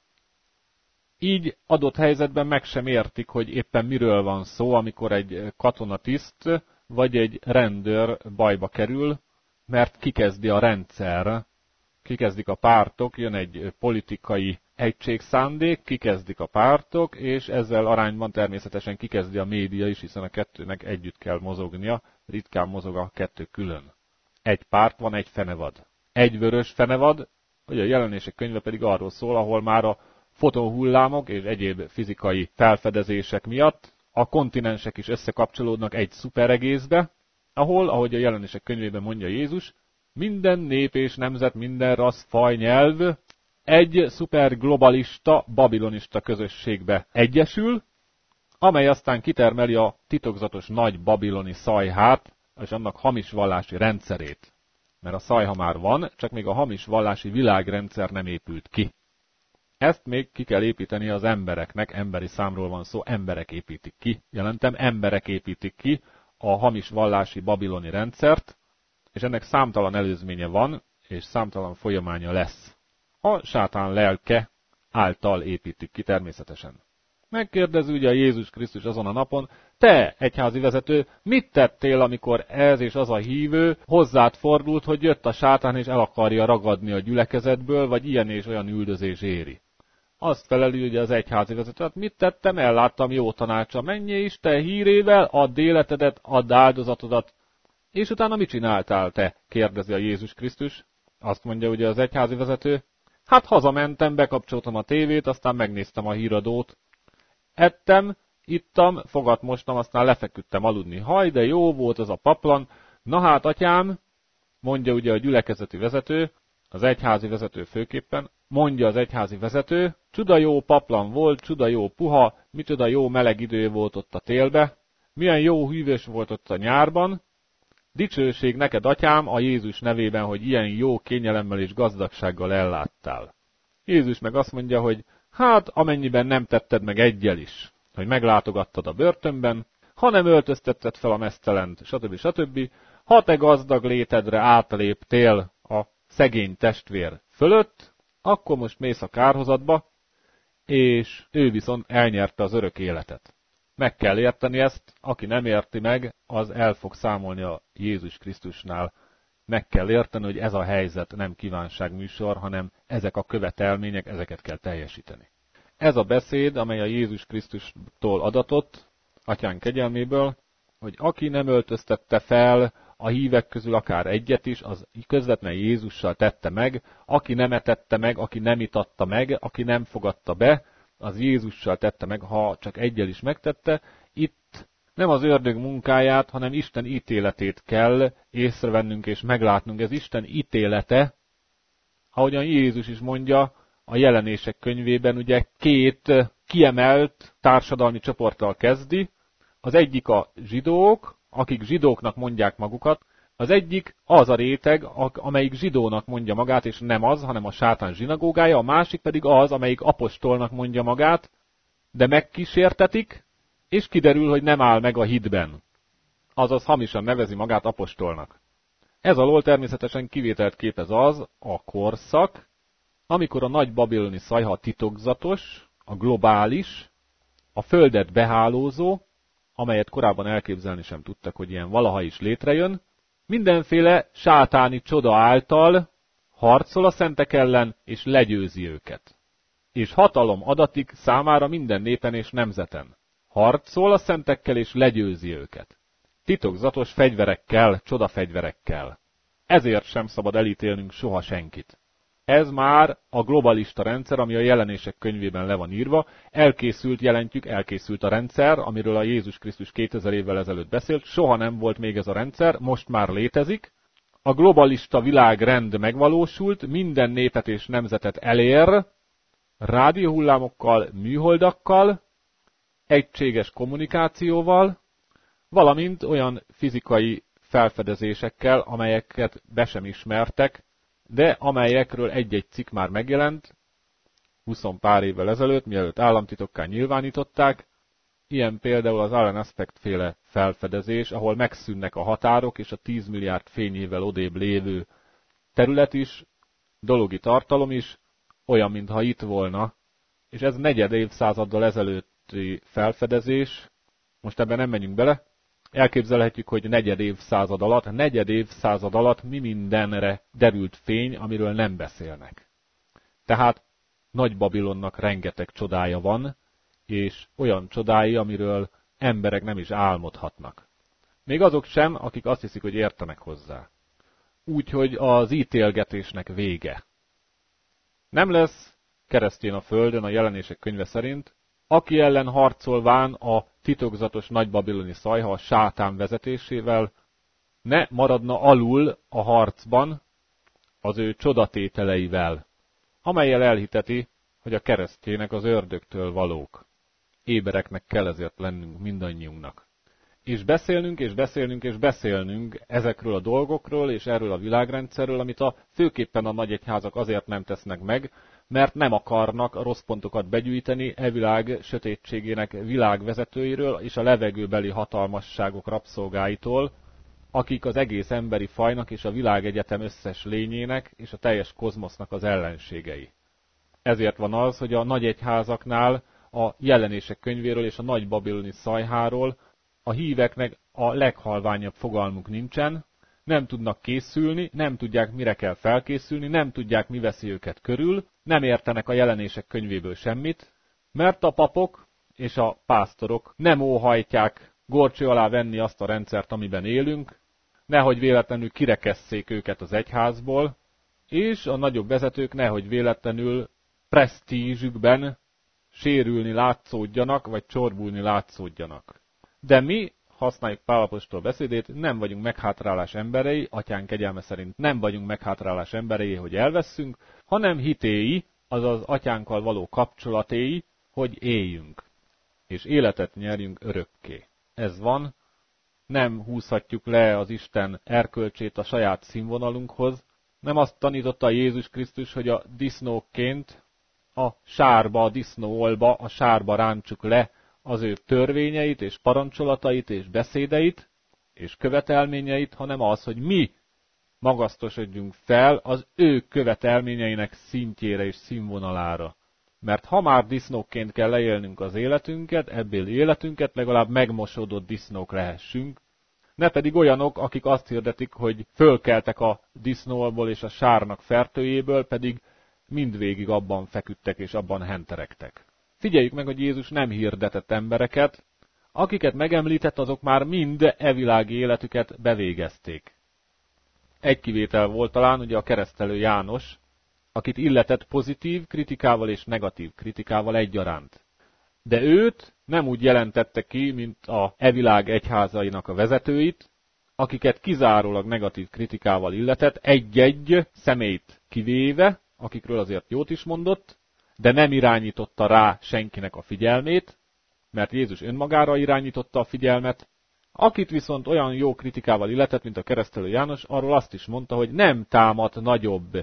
S1: így adott helyzetben meg sem értik, hogy éppen miről van szó, amikor egy katonatiszt vagy egy rendőr bajba kerül, mert kikezdi a rendszer, kikezdik a pártok, jön egy politikai egységszándék, kikezdik a pártok, és ezzel arányban természetesen kikezdi a média is, hiszen a kettőnek együtt kell mozognia, ritkán mozog a kettő külön. Egy párt van, egy fenevad. Egy vörös fenevad, ugye a Jelenések könyve pedig arról szól, ahol már a fotonhullámok és egyéb fizikai felfedezések miatt a kontinensek is összekapcsolódnak egy szuperegészbe, ahol, ahogy a Jelenések könyvében mondja Jézus, minden nép és nemzet, minden rassz, faj, nyelv egy szuperglobalista, babilonista közösségbe egyesül, amely aztán kitermeli a titokzatos nagy babiloni szajhát és annak hamis vallási rendszerét. Mert a szajha már van, csak még a hamis vallási világrendszer nem épült ki. Ezt még ki kell építeni az embereknek, emberi számról van szó, emberek építik ki. Jelentem, emberek építik ki a hamis vallási babiloni rendszert, és ennek számtalan előzménye van, és számtalan folyamánya lesz. A sátán lelke által építik ki természetesen. Megkérdezi ugye Jézus Krisztus azon a napon, te, egyházi vezető, mit tettél, amikor ez és az a hívő hozzád fordult, hogy jött a sátán és el akarja ragadni a gyülekezetből, vagy ilyen és olyan üldözés éri? Azt feleli ugye az egyházi vezető, hát mit tettem, elláttam jó tanácsa, menjél Isten hírével, add életedet, add áldozatodat. És utána mit csináltál te? Kérdezi a Jézus Krisztus. Azt mondja ugye az egyházi vezető, hát hazamentem, bekapcsoltam a tévét, aztán megnéztem a híradót. Ettem, ittam, fogat mostam, aztán lefeküdtem aludni. Haj, de jó volt az a paplan. Na hát, atyám, mondja ugye a gyülekezeti vezető, az egyházi vezető főképpen, mondja az egyházi vezető, csuda jó paplan volt, csuda jó puha, micsoda jó meleg idő volt ott a télbe, milyen jó hűvös volt ott a nyárban. Dicsőség neked, atyám, a Jézus nevében, hogy ilyen jó kényelemmel és gazdagsággal elláttál. Jézus meg azt mondja, hogy hát amennyiben nem tetted meg egyel is, hogy meglátogattad a börtönben, ha nem öltöztetted fel a meztelent, stb. stb. Ha te gazdag létedre átléptél a szegény testvér fölött, akkor most mész a kárhozatba, és ő viszont elnyerte az örök életet. Meg kell érteni ezt, aki nem érti meg, az el fog számolni a Jézus Krisztusnál. Meg kell érteni, hogy ez a helyzet nem kívánságműsor, hanem ezek a követelmények, ezeket kell teljesíteni. Ez a beszéd, amely a Jézus Krisztustól adatott, Atyánk kegyelméből, hogy aki nem öltöztette fel a hívek közül akár egyet is, az közvetlen Jézussal tette meg, aki nem etette meg, aki nem itatta meg, aki nem fogadta be, az Jézussal tette meg, ha csak egyel is megtette. Itt nem az ördög munkáját, hanem Isten ítéletét kell észrevennünk és meglátnunk. Ez Isten ítélete, ahogyan Jézus is mondja a Jelenések könyvében, ugye két kiemelt társadalmi csoporttal kezdi. Az egyik a zsidók, akik zsidóknak mondják magukat, az egyik az a réteg, amelyik zsidónak mondja magát, és nem az, hanem a sátán zsinagógája, a másik pedig az, amelyik apostolnak mondja magát, de megkísértetik, és kiderül, hogy nem áll meg a hitben. Azaz hamisan nevezi magát apostolnak. Ez alól természetesen kivételt képez az a korszak, amikor a nagy babiloni szajha titokzatos, a globális, a földet behálózó, amelyet korábban elképzelni sem tudtak, hogy ilyen valaha is létrejön, mindenféle sátáni csoda által harcol a szentek ellen, és legyőzi őket. És hatalom adatik számára minden népen és nemzeten. Harcol a szentekkel, és legyőzi őket. Titokzatos fegyverekkel, csodafegyverekkel. Ezért sem szabad elítélnünk soha senkit. Ez már a globalista rendszer, ami a Jelenések könyvében le van írva. Elkészült, jelentjük, elkészült a rendszer, amiről a Jézus Krisztus kétezer évvel ezelőtt beszélt. Soha nem volt még ez a rendszer, most már létezik. A globalista világrend megvalósult, minden népet és nemzetet elér, rádióhullámokkal, műholdakkal, egységes kommunikációval, valamint olyan fizikai felfedezésekkel, amelyeket be sem ismertek, de amelyekről egy-egy cikk már megjelent, huszon pár évvel ezelőtt, mielőtt államtitokká nyilvánították. Ilyen például az Allen Aspect féle felfedezés, ahol megszűnnek a határok, és a tíz milliárd fényévvel odébb lévő terület is, dologi tartalom is, olyan, mintha itt volna. És ez negyed évszázaddal ezelőtti felfedezés, most ebben nem menjünk bele. Elképzelhetjük, hogy negyed évszázad alatt, negyed évszázad alatt mi mindenre derült fény, amiről nem beszélnek. Tehát Nagy Babilonnak rengeteg csodája van, és olyan csodái, amiről emberek nem is álmodhatnak. Még azok sem, akik azt hiszik, hogy értenek hozzá. Úgyhogy az ítélgetésnek vége. Nem lesz keresztény a földön a Jelenések könyve szerint, aki ellen harcolván a titokzatos nagybabiloni szajha a sátán vezetésével, ne maradna alul a harcban az ő csodatételeivel, amellyel elhiteti, hogy a keresztjének az ördögtől valók. Ébereknek kell ezért lennünk mindannyiunknak. És beszélnünk, és beszélnünk, és beszélnünk ezekről a dolgokról, és erről a világrendszerről, amit a főképpen a nagyegyházak azért nem tesznek meg, mert nem akarnak rossz pontokat begyűjteni e világ sötétségének világvezetőiről és a levegőbeli hatalmasságok rabszolgáitól, akik az egész emberi fajnak és a világegyetem összes lényének és a teljes kozmosznak az ellenségei. Ezért van az, hogy a nagyegyházaknál a Jelenések könyvéről és a nagy babiloni szajháról a híveknek a leghalványabb fogalmuk nincsen, nem tudnak készülni, nem tudják, mire kell felkészülni, nem tudják, mi veszi őket körül, nem értenek a Jelenések könyvéből semmit, mert a papok és a pásztorok nem óhajtják górcső alá venni azt a rendszert, amiben élünk, nehogy véletlenül kirekesszék őket az egyházból, és a nagyobb vezetők nehogy véletlenül presztízsükben sérülni látszódjanak, vagy csorbulni látszódjanak. De mi, használjuk Pál apostol beszédét, nem vagyunk meghátrálás emberei, Atyánk kegyelme szerint nem vagyunk meghátrálás emberei, hogy elveszünk, hanem hitéi, azaz Atyánkkal való kapcsolatéi, hogy éljünk, és életet nyerjünk örökké. Ez van, nem húzhatjuk le az Isten erkölcsét a saját színvonalunkhoz, nem azt tanította Jézus Krisztus, hogy a disznóként a sárba, a disznóolba, a sárba rántsuk le az ő törvényeit és parancsolatait és beszédeit és követelményeit, hanem az, hogy mi magasztosodjunk fel az ő követelményeinek szintjére és színvonalára. Mert ha már disznókként kell leélnünk az életünket, ebből életünket legalább megmosódott disznók lehessünk, ne pedig olyanok, akik azt hirdetik, hogy fölkeltek a disznóból és a sárnak fertőjéből, pedig mindvégig abban feküdtek és abban henteregtek. Figyeljük meg, hogy Jézus nem hirdetett embereket, akiket megemlített, azok már mind evilági életüket bevégezték. Egy kivétel volt talán ugye a keresztelő János, akit illetett pozitív kritikával és negatív kritikával egyaránt. De őt nem úgy jelentette ki, mint a evilág egyházainak a vezetőit, akiket kizárólag negatív kritikával illetett, egy-egy személyt kivéve, akikről azért jót is mondott, de nem irányította rá senkinek a figyelmét, mert Jézus önmagára irányította a figyelmet. Akit viszont olyan jó kritikával illetett, mint a keresztelő János, arról azt is mondta, hogy nem támad nagyobb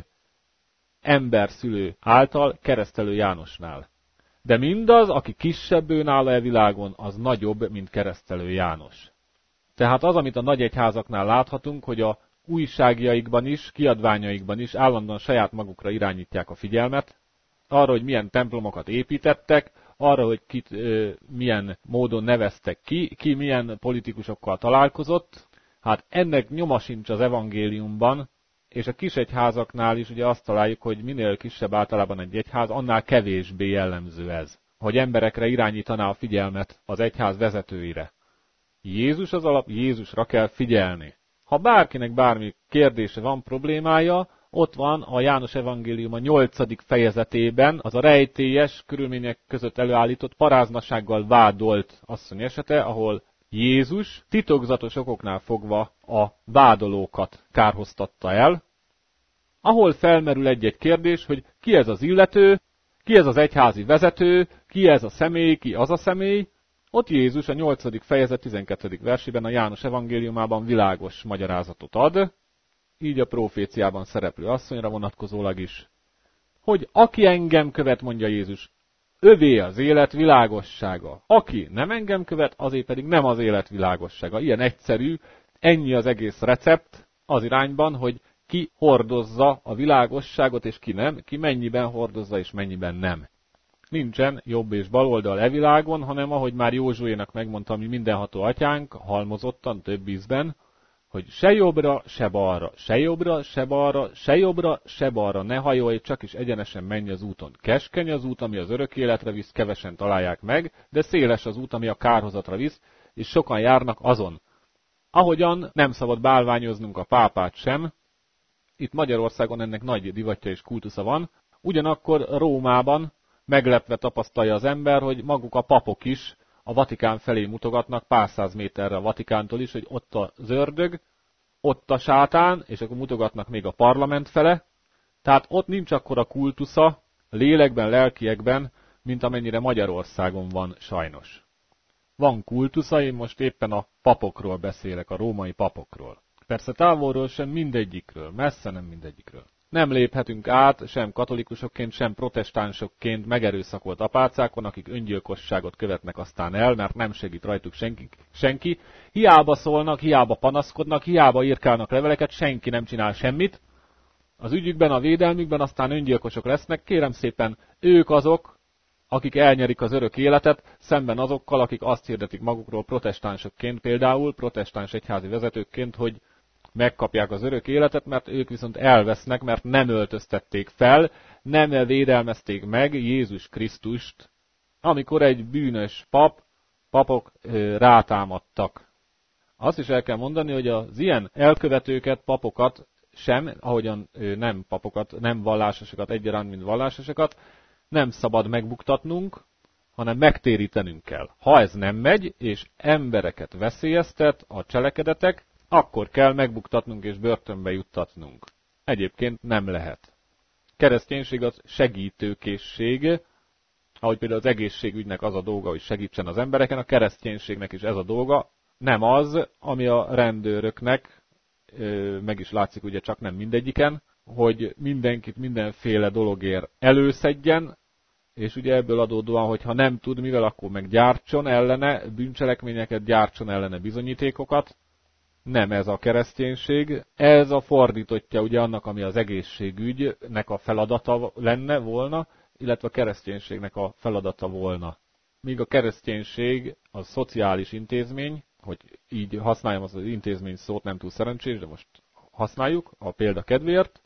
S1: emberszülő által keresztelő Jánosnál. De mindaz, aki kisebb őnála e világon, az nagyobb, mint keresztelő János. Tehát az, amit a nagy egyházaknál láthatunk, hogy a újságjaikban is, kiadványaikban is állandóan saját magukra irányítják a figyelmet, arra, hogy milyen templomokat építettek, arra, hogy kit ö, milyen módon neveztek ki, ki milyen politikusokkal találkozott. Hát ennek nyoma sincs az evangéliumban, és a kis egyházaknál is ugye azt találjuk, hogy minél kisebb általában egy egyház, annál kevésbé jellemző ez, hogy emberekre irányítaná a figyelmet az egyház vezetőire. Jézus az alap, Jézusra kell figyelni. Ha bárkinek bármi kérdése van, problémája, ott van a János evangélium a nyolcadik fejezetében az a rejtélyes körülmények között előállított paráznasággal vádolt asszony esete, ahol Jézus titokzatos okoknál fogva a vádolókat kárhoztatta el, ahol felmerül egy-egy kérdés, hogy ki ez az illető, ki ez az egyházi vezető, ki ez a személy, ki az a személy. Ott Jézus a nyolcadik fejezet tizenkettedik versében a János evangéliumában világos magyarázatot ad, így a proféciában szereplő asszonyra vonatkozólag is, hogy aki engem követ, mondja Jézus, övé az élet világossága. Aki nem engem követ, azé pedig nem az élet világossága. Ilyen egyszerű, ennyi az egész recept az irányban, hogy ki hordozza a világosságot, és ki nem, ki mennyiben hordozza, és mennyiben nem. Nincsen jobb és bal oldal e világon, hanem ahogy már Józsuénak megmondta, mi mindenható atyánk, halmozottan több ízben, hogy se jobbra, se balra, se jobbra, se balra, se jobbra, se balra ne hajolj, csak is egyenesen menj az úton. Keskeny az út, ami az örök életre visz, kevesen találják meg, de széles az út, ami a kárhozatra visz, és sokan járnak azon. Ahogyan nem szabad bálványoznunk a pápát sem, itt Magyarországon ennek nagy divatja és kultusza van, ugyanakkor Rómában meglepve tapasztalja az ember, hogy maguk a papok is a Vatikán felé mutogatnak pár száz méterre a Vatikántól is, hogy ott az ördög, ott a sátán, és akkor mutogatnak még a parlament fele. Tehát ott nincs akkora kultusza, lélekben, lelkiekben, mint amennyire Magyarországon van sajnos. Van kultusza, én most éppen a papokról beszélek, a római papokról. Persze távolról sem mindegyikről, messze nem mindegyikről. Nem léphetünk át sem katolikusokként, sem protestánsokként megerőszakolt apácákon, akik öngyilkosságot követnek aztán el, mert nem segít rajtuk senki. senki. Hiába szólnak, hiába panaszkodnak, hiába írkálnak leveleket, senki nem csinál semmit. Az ügyükben, a védelmükben aztán öngyilkosok lesznek. Kérem szépen, ők azok, akik elnyerik az örök életet, szemben azokkal, akik azt hirdetik magukról protestánsokként, például protestáns egyházi vezetőkként, hogy megkapják az örök életet, mert ők viszont elvesznek, mert nem öltöztették fel, nem védelmezték meg Jézus Krisztust, amikor egy bűnös pap, papok rátámadtak. Azt is el kell mondani, hogy az ilyen elkövetőket, papokat sem, ahogyan nem papokat, nem vallásosokat egyaránt, mint vallásosokat, nem szabad megbuktatnunk, hanem megtérítenünk kell. Ha ez nem megy, és embereket veszélyeztet a cselekedetek, akkor kell megbuktatnunk és börtönbe juttatnunk. Egyébként nem lehet. Kereszténység az segítőkészség, ahogy például az egészségügynek az a dolga, hogy segítsen az embereken, a kereszténységnek is ez a dolga, nem az, ami a rendőröknek, meg is látszik ugye csak nem mindegyiken, hogy mindenkit mindenféle dologért előszedjen, és ugye ebből adódóan, hogy ha nem tud mivel, akkor meg gyártson ellene bűncselekményeket, gyártson ellene bizonyítékokat. Nem ez a kereszténység, ez a fordítottja ugye annak, ami az egészségügynek a feladata lenne, volna, illetve a kereszténységnek a feladata volna. Míg a kereszténység a szociális intézmény, hogy így használjam az intézmény szót, nem túl szerencsés, de most használjuk a példa kedvéért,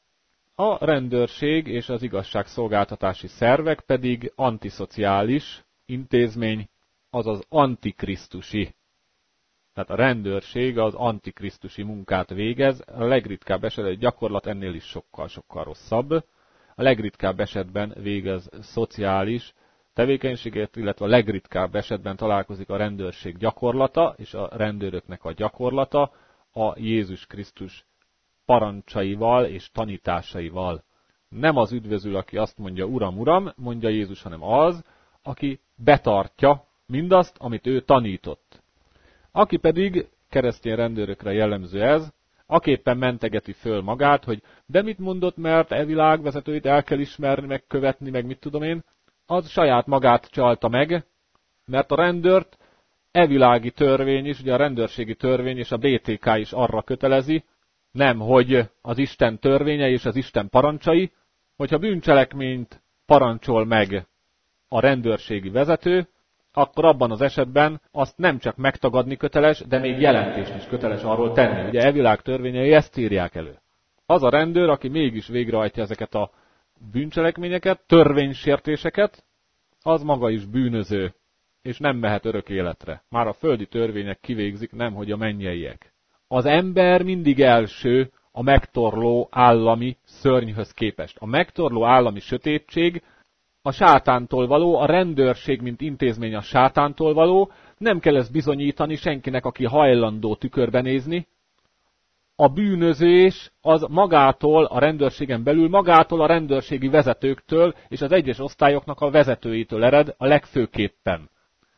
S1: a rendőrség és az igazságszolgáltatási szervek pedig antiszociális intézmény, azaz antikrisztusi. Tehát a rendőrség az antikrisztusi munkát végez, a legritkább esetben, gyakorlat ennél is sokkal-sokkal rosszabb. A legritkább esetben végez szociális tevékenységet, illetve a legritkább esetben találkozik a rendőrség gyakorlata és a rendőröknek a gyakorlata a Jézus Krisztus parancsaival és tanításaival. Nem az üdvözül, aki azt mondja, Uram, Uram, mondja Jézus, hanem az, aki betartja mindazt, amit ő tanított. Aki pedig, keresztény rendőrökre jellemző ez, aki éppen mentegeti föl magát, hogy de mit mondott, mert e világ vezetőit el kell ismerni, meg követni, meg mit tudom én, az saját magát csalta meg, mert a rendőrt e világi törvény is, ugye a rendőrségi törvény és a bé té ká is arra kötelezi, nem, hogy az Isten törvényei és az Isten parancsai, hogyha bűncselekményt parancsol meg a rendőrségi vezető, akkor abban az esetben azt nem csak megtagadni köteles, de még jelentést is köteles arról tenni. Ugye e világ törvényei ezt írják elő. Az a rendőr, aki mégis végrehajtja ezeket a bűncselekményeket, törvénysértéseket, az maga is bűnöző, és nem mehet örök életre. Már a földi törvények kivégzik, nemhogy a mennyeiek. Az ember mindig első a megtorló állami szörnyhöz képest. A megtorló állami sötétség a sátántól való, a rendőrség, mint intézmény a sátántól való, nem kell ezt bizonyítani senkinek, aki hajlandó tükörbe nézni. A bűnözés az magától, a rendőrségen belül, magától a rendőrségi vezetőktől és az egyes osztályoknak a vezetőitől ered a legfőképpen.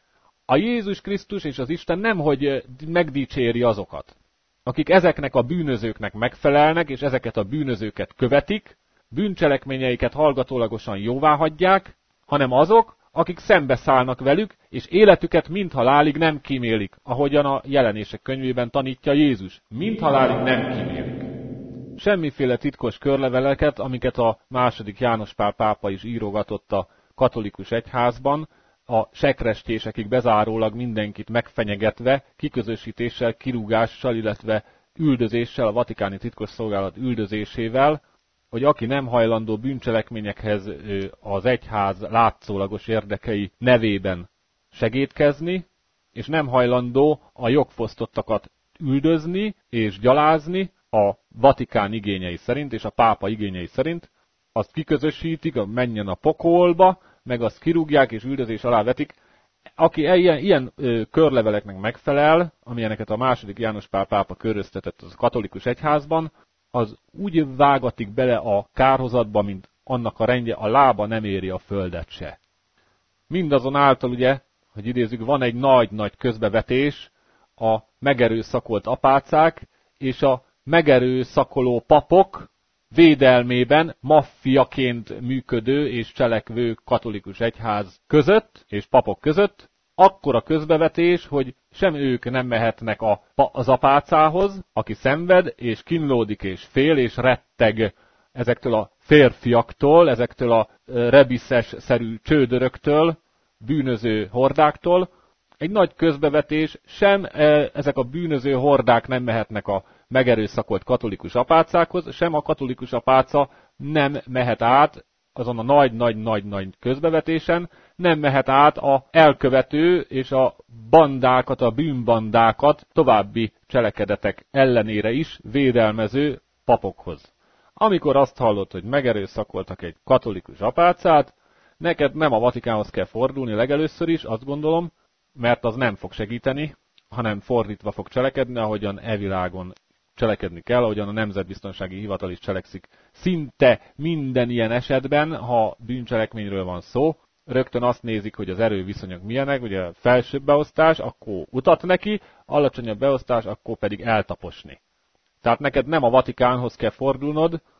S1: A Jézus Krisztus és az Isten nemhogy megdicséri azokat, akik ezeknek a bűnözőknek megfelelnek, és ezeket a bűnözőket követik, bűncselekményeiket hallgatólagosan jóváhagyják, hanem azok, akik szembeszállnak velük, és életüket mindhalálig nem kímélik, ahogyan a Jelenések könyvében tanítja Jézus. Mindhalálig nem kímélik. Semmiféle titkos körleveleket, amiket a második János Pál pápa is írogatott a katolikus egyházban, a sekrestésekig bezárólag mindenkit megfenyegetve, kiközösítéssel, kirúgással, illetve üldözéssel, a vatikáni titkosszolgálat üldözésével, hogy aki nem hajlandó bűncselekményekhez az egyház látszólagos érdekei nevében segédkezni, és nem hajlandó a jogfosztottakat üldözni és gyalázni a Vatikán igényei szerint és a pápa igényei szerint, azt kiközösítik, menjen a pokolba, meg azt kirúgják és üldözés alá vetik. Aki ilyen, ilyen ö, körleveleknek megfelel, amilyeneket a második János Pál pápa köröztetett az katolikus egyházban, az úgy vágatik bele a kárhozatba, mint annak a rendje, a lába nem éri a földet se. Mindazonáltal ugye, hogy idézzük, van egy nagy-nagy közbevetés a megerőszakolt apácák és a megerőszakoló papok védelmében maffiaként működő és cselekvő katolikus egyház között és papok között, akkora közbevetés, hogy sem ők nem mehetnek a, az apácához, aki szenved, és kínlódik, és fél, és retteg ezektől a férfiaktól, ezektől a rebiszes-szerű csődöröktől, bűnöző hordáktól. Egy nagy közbevetés, sem ezek a bűnöző hordák nem mehetnek a megerőszakolt katolikus apácákhoz, sem a katolikus apáca nem mehet át azon a nagy-nagy-nagy-nagy közbevetésen, nem mehet át a elkövető és a bandákat, a bűnbandákat további cselekedetek ellenére is védelmező papokhoz. Amikor azt hallod, hogy megerőszakoltak egy katolikus apácát, neked nem a Vatikánhoz kell fordulni legelőször is, azt gondolom, mert az nem fog segíteni, hanem fordítva fog cselekedni, ahogyan e világon cselekedni kell, ahogyan a Nemzetbiztonsági Hivatal is cselekszik. Szinte minden ilyen esetben, ha bűncselekményről van szó, rögtön azt nézik, hogy az erőviszonyok milyenek, ugye felsőbb beosztás, akkor utat neki, alacsonyabb beosztás, akkor pedig eltaposni. Tehát neked nem a Vatikánhoz kell fordulnod,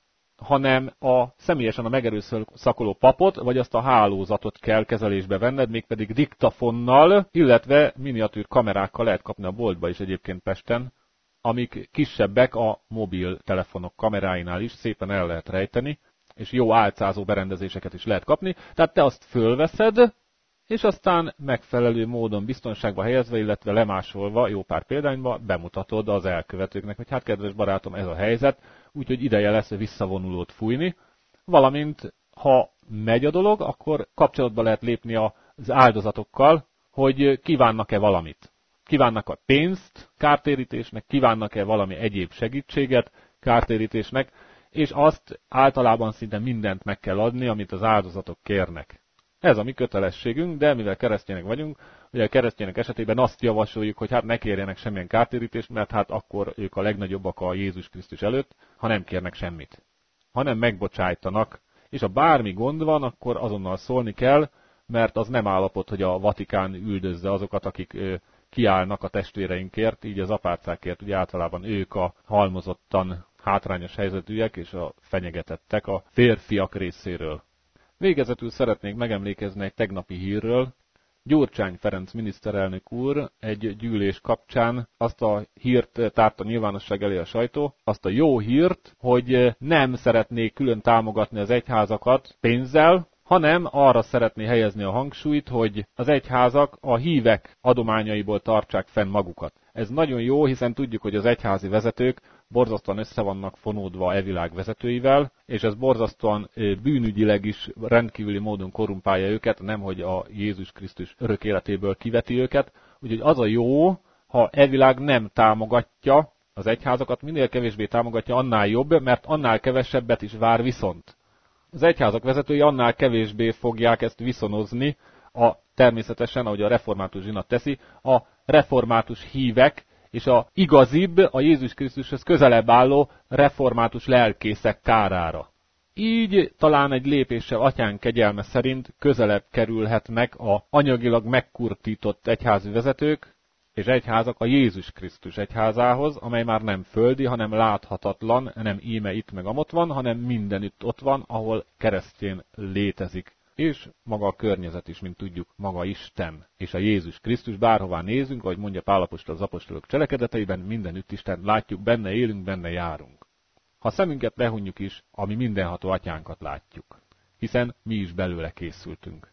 S1: hanem a személyesen a megerőszakoló papot, vagy azt a hálózatot kell kezelésbe venned, mégpedig diktafonnal, illetve miniatűr kamerákkal lehet kapni a boltba is egyébként Pesten, amik kisebbek a mobiltelefonok kameráinál is, szépen el lehet rejteni, és jó álcázó berendezéseket is lehet kapni. Tehát te azt fölveszed, és aztán megfelelő módon biztonságba helyezve, illetve lemásolva, jó pár példányba bemutatod az elkövetőknek, hogy hát kedves barátom, ez a helyzet, úgyhogy ideje lesz visszavonulót fújni, valamint ha megy a dolog, akkor kapcsolatba lehet lépni az áldozatokkal, hogy kívánnak-e valamit. Kívánnak-e pénzt kártérítésnek, kívánnak-e valami egyéb segítséget kártérítésnek, és azt általában szinte mindent meg kell adni, amit az áldozatok kérnek. Ez a mi kötelességünk, de mivel keresztények vagyunk, ugye a keresztények esetében azt javasoljuk, hogy hát ne kérjenek semmilyen kártérítést, mert hát akkor ők a legnagyobbak a Jézus Krisztus előtt, ha nem kérnek semmit. Hanem megbocsájtanak, és ha bármi gond van, akkor azonnal szólni kell, mert az nem állapot, hogy a Vatikán üldözze azokat, akik kiállnak a testvéreinkért, így az apácákért, ugye általában ők a halmozottan hátrányos helyzetűek és a fenyegetettek a férfiak részéről. Végezetül szeretnék megemlékezni egy tegnapi hírről. Gyurcsány Ferenc miniszterelnök úr egy gyűlés kapcsán azt a hírt tárta nyilvánosság elé a sajtó, azt a jó hírt, hogy nem szeretnék külön támogatni az egyházakat pénzzel, hanem arra szeretné helyezni a hangsúlyt, hogy az egyházak a hívek adományaiból tartsák fenn magukat. Ez nagyon jó, hiszen tudjuk, hogy az egyházi vezetők borzasztóan össze vannak fonódva e világ vezetőivel, és ez borzasztóan bűnügyileg is rendkívüli módon korrumpálja őket, nemhogy a Jézus Krisztus örök életéből kiveti őket. Úgyhogy az a jó, ha e világ nem támogatja az egyházakat, minél kevésbé támogatja, annál jobb, mert annál kevesebbet is vár viszont. Az egyházak vezetői annál kevésbé fogják ezt viszonozni, a természetesen, ahogy a református zsinat teszi, a református hívek és a igazibb, a Jézus Krisztushoz közelebb álló református lelkészek kárára. Így talán egy lépéssel atyánk kegyelme szerint közelebb kerülhetnek a anyagilag megkurtított egyházi vezetők és egyházak a Jézus Krisztus egyházához, amely már nem földi, hanem láthatatlan, nem íme itt meg amott van, hanem mindenütt ott van, ahol keresztjén létezik. És maga a környezet is, mint tudjuk, maga Isten és a Jézus Krisztus, bárhová nézünk, ahogy mondja Pál apostol az apostolok cselekedeteiben, mindenütt Isten látjuk, benne élünk, benne járunk. Ha szemünket lehunjuk is, ami mindenható atyánkat látjuk, hiszen mi is belőle készültünk.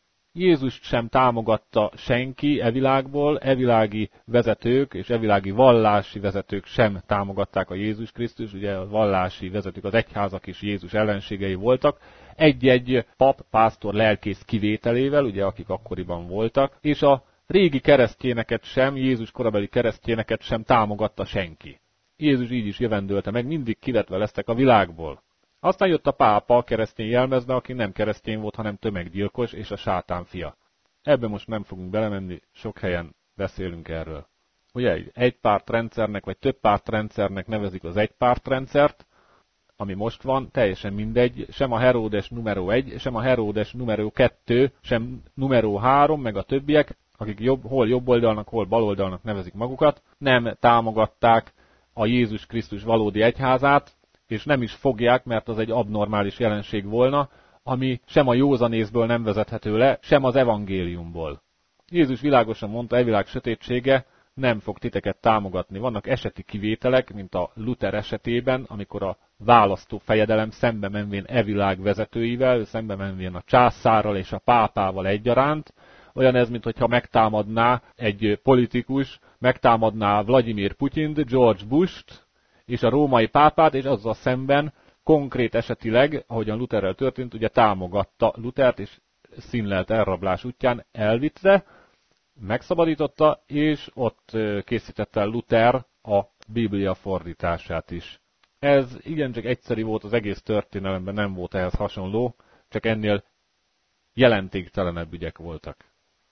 S1: Jézust sem támogatta senki e világból, evilági vezetők és evilági vallási vezetők sem támogatták a Jézus Krisztus, ugye a vallási vezetők, az egyházak is Jézus ellenségei voltak, egy-egy pap, pásztor, lelkész kivételével, ugye akik akkoriban voltak, és a régi keresztényeket sem, Jézus korabeli keresztényeket sem támogatta senki. Jézus így is jövendölte meg, mindig kivetve lesztek a világból. Aztán jött a pápa a keresztény jelmezbe, aki nem keresztény volt, hanem tömeggyilkos és a sátán fia. Ebbe most nem fogunk belemenni, sok helyen beszélünk erről. Ugye egy pártrendszernek vagy több pártrendszernek nevezik az egypártrendszert, ami most van, teljesen mindegy, sem a Heródes numero egy, sem a Heródes numero kettő, sem numero három, meg a többiek, akik jobb, hol jobb oldalnak, hol bal oldalnak nevezik magukat, nem támogatták a Jézus Krisztus valódi egyházát, és nem is fogják, mert az egy abnormális jelenség volna, ami sem a józanészből nem vezethető le, sem az evangéliumból. Jézus világosan mondta, e világ sötétsége nem fog titeket támogatni. Vannak eseti kivételek, mint a Luther esetében, amikor a választó fejedelem szembe menvén e világ vezetőivel, szembe menvén a császárral és a pápával egyaránt, olyan ez, mintha megtámadná egy politikus, megtámadná Vladimir Putyint, George Bush-t, és a római pápát, és azzal szemben konkrét esetileg, ahogyan Lutherrel történt, ugye támogatta Luthert, és színlelt elrablás útján elvitte, megszabadította, és ott készítette el Luther a Biblia fordítását is. Ez igencsak egyszerű volt az egész történelemben, nem volt ehhez hasonló, csak ennél jelentéktelenebb ügyek voltak.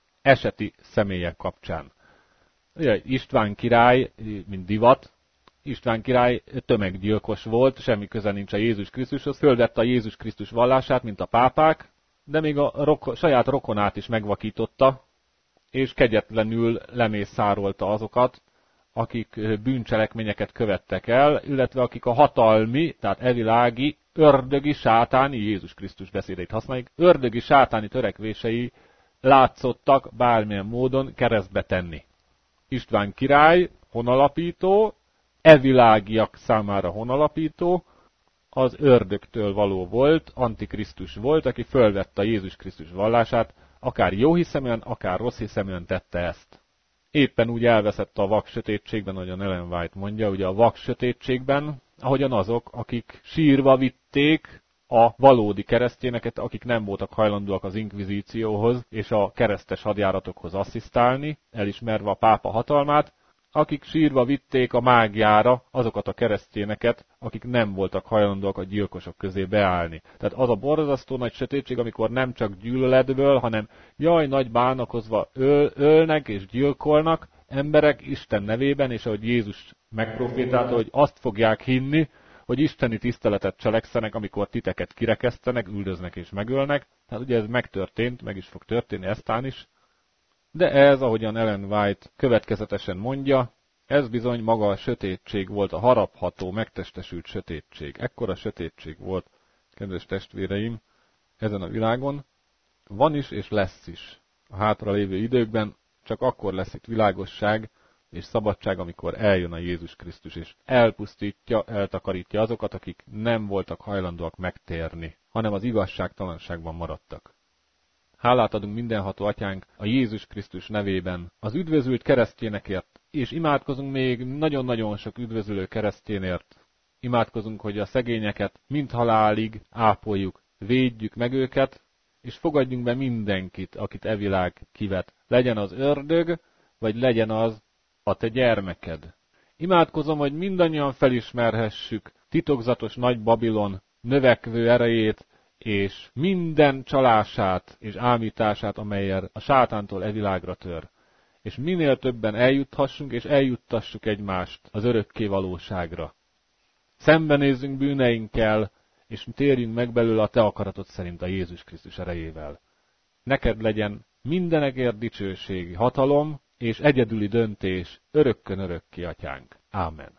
S1: Eseti személyek kapcsán. Ugye István király, mint divat, István király tömeggyilkos volt, semmi köze nincs a Jézus Krisztushoz, fölvette a Jézus Krisztus vallását, mint a pápák, de még a roko, saját rokonát is megvakította, és kegyetlenül lemészárolta azokat, akik bűncselekményeket követtek el, illetve akik a hatalmi, tehát evilági, ördögi, sátáni, Jézus Krisztus beszédeit használjuk, ördögi, sátáni törekvései látszottak bármilyen módon keresztbe tenni. István király, honalapító, evilágiak számára honalapító, az ördögtől való volt, antikrisztus volt, aki fölvette a Jézus Krisztus vallását, akár jó hiszeműen, akár rossz hiszeműen tette ezt. Éppen úgy elveszett a vak sötétségben, ahogyan Ellen White mondja, ugye a vak sötétségben, ahogyan azok, akik sírva vitték a valódi keresztényeket, akik nem voltak hajlandóak az inkvizícióhoz és a keresztes hadjáratokhoz asszisztálni, elismerve a pápa hatalmát, akik sírva vitték a mágiára azokat a keresztényeket, akik nem voltak hajlandóak a gyilkosok közé beállni. Tehát az a borzasztó nagy sötétség, amikor nem csak gyűlöletből, hanem jaj, nagy bánakozva öl, ölnek és gyilkolnak emberek Isten nevében, és ahogy Jézus megprofétálta, hogy azt fogják hinni, hogy isteni tiszteletet cselekszenek, amikor titeket kirekesztenek, üldöznek és megölnek. Tehát ugye ez megtörtént, meg is fog történni eztán is. De ez, ahogyan Ellen White következetesen mondja, ez bizony maga a sötétség volt, a harapható, megtestesült sötétség. Ekkora sötétség volt, kedves testvéreim, ezen a világon. Van is és lesz is a hátralévő időkben, csak akkor lesz itt világosság és szabadság, amikor eljön a Jézus Krisztus, és elpusztítja, eltakarítja azokat, akik nem voltak hajlandóak megtérni, hanem az igazságtalanságban maradtak. Hálát adunk mindenható Atyánk a Jézus Krisztus nevében az üdvözült keresztényekért, és imádkozunk még nagyon-nagyon sok üdvözülő keresztényért. Imádkozunk, hogy a szegényeket mind halálig ápoljuk, védjük meg őket, és fogadjunk be mindenkit, akit e világ kivet. Legyen az ördög, vagy legyen az a te gyermeked. Imádkozom, hogy mindannyian felismerhessük titokzatos nagy Babilon növekvő erejét, és minden csalását és ámítását, amellyel a sátántól e világra tör. És minél többen eljuthassunk, és eljuttassuk egymást az örökké valóságra. Szembenézzünk bűneinkkel, és térjünk meg belőle a te akaratod szerint a Jézus Krisztus erejével. Neked legyen mindenekért dicsőség, hatalom és egyedüli döntés örökkön örökké, Atyánk. Ámen.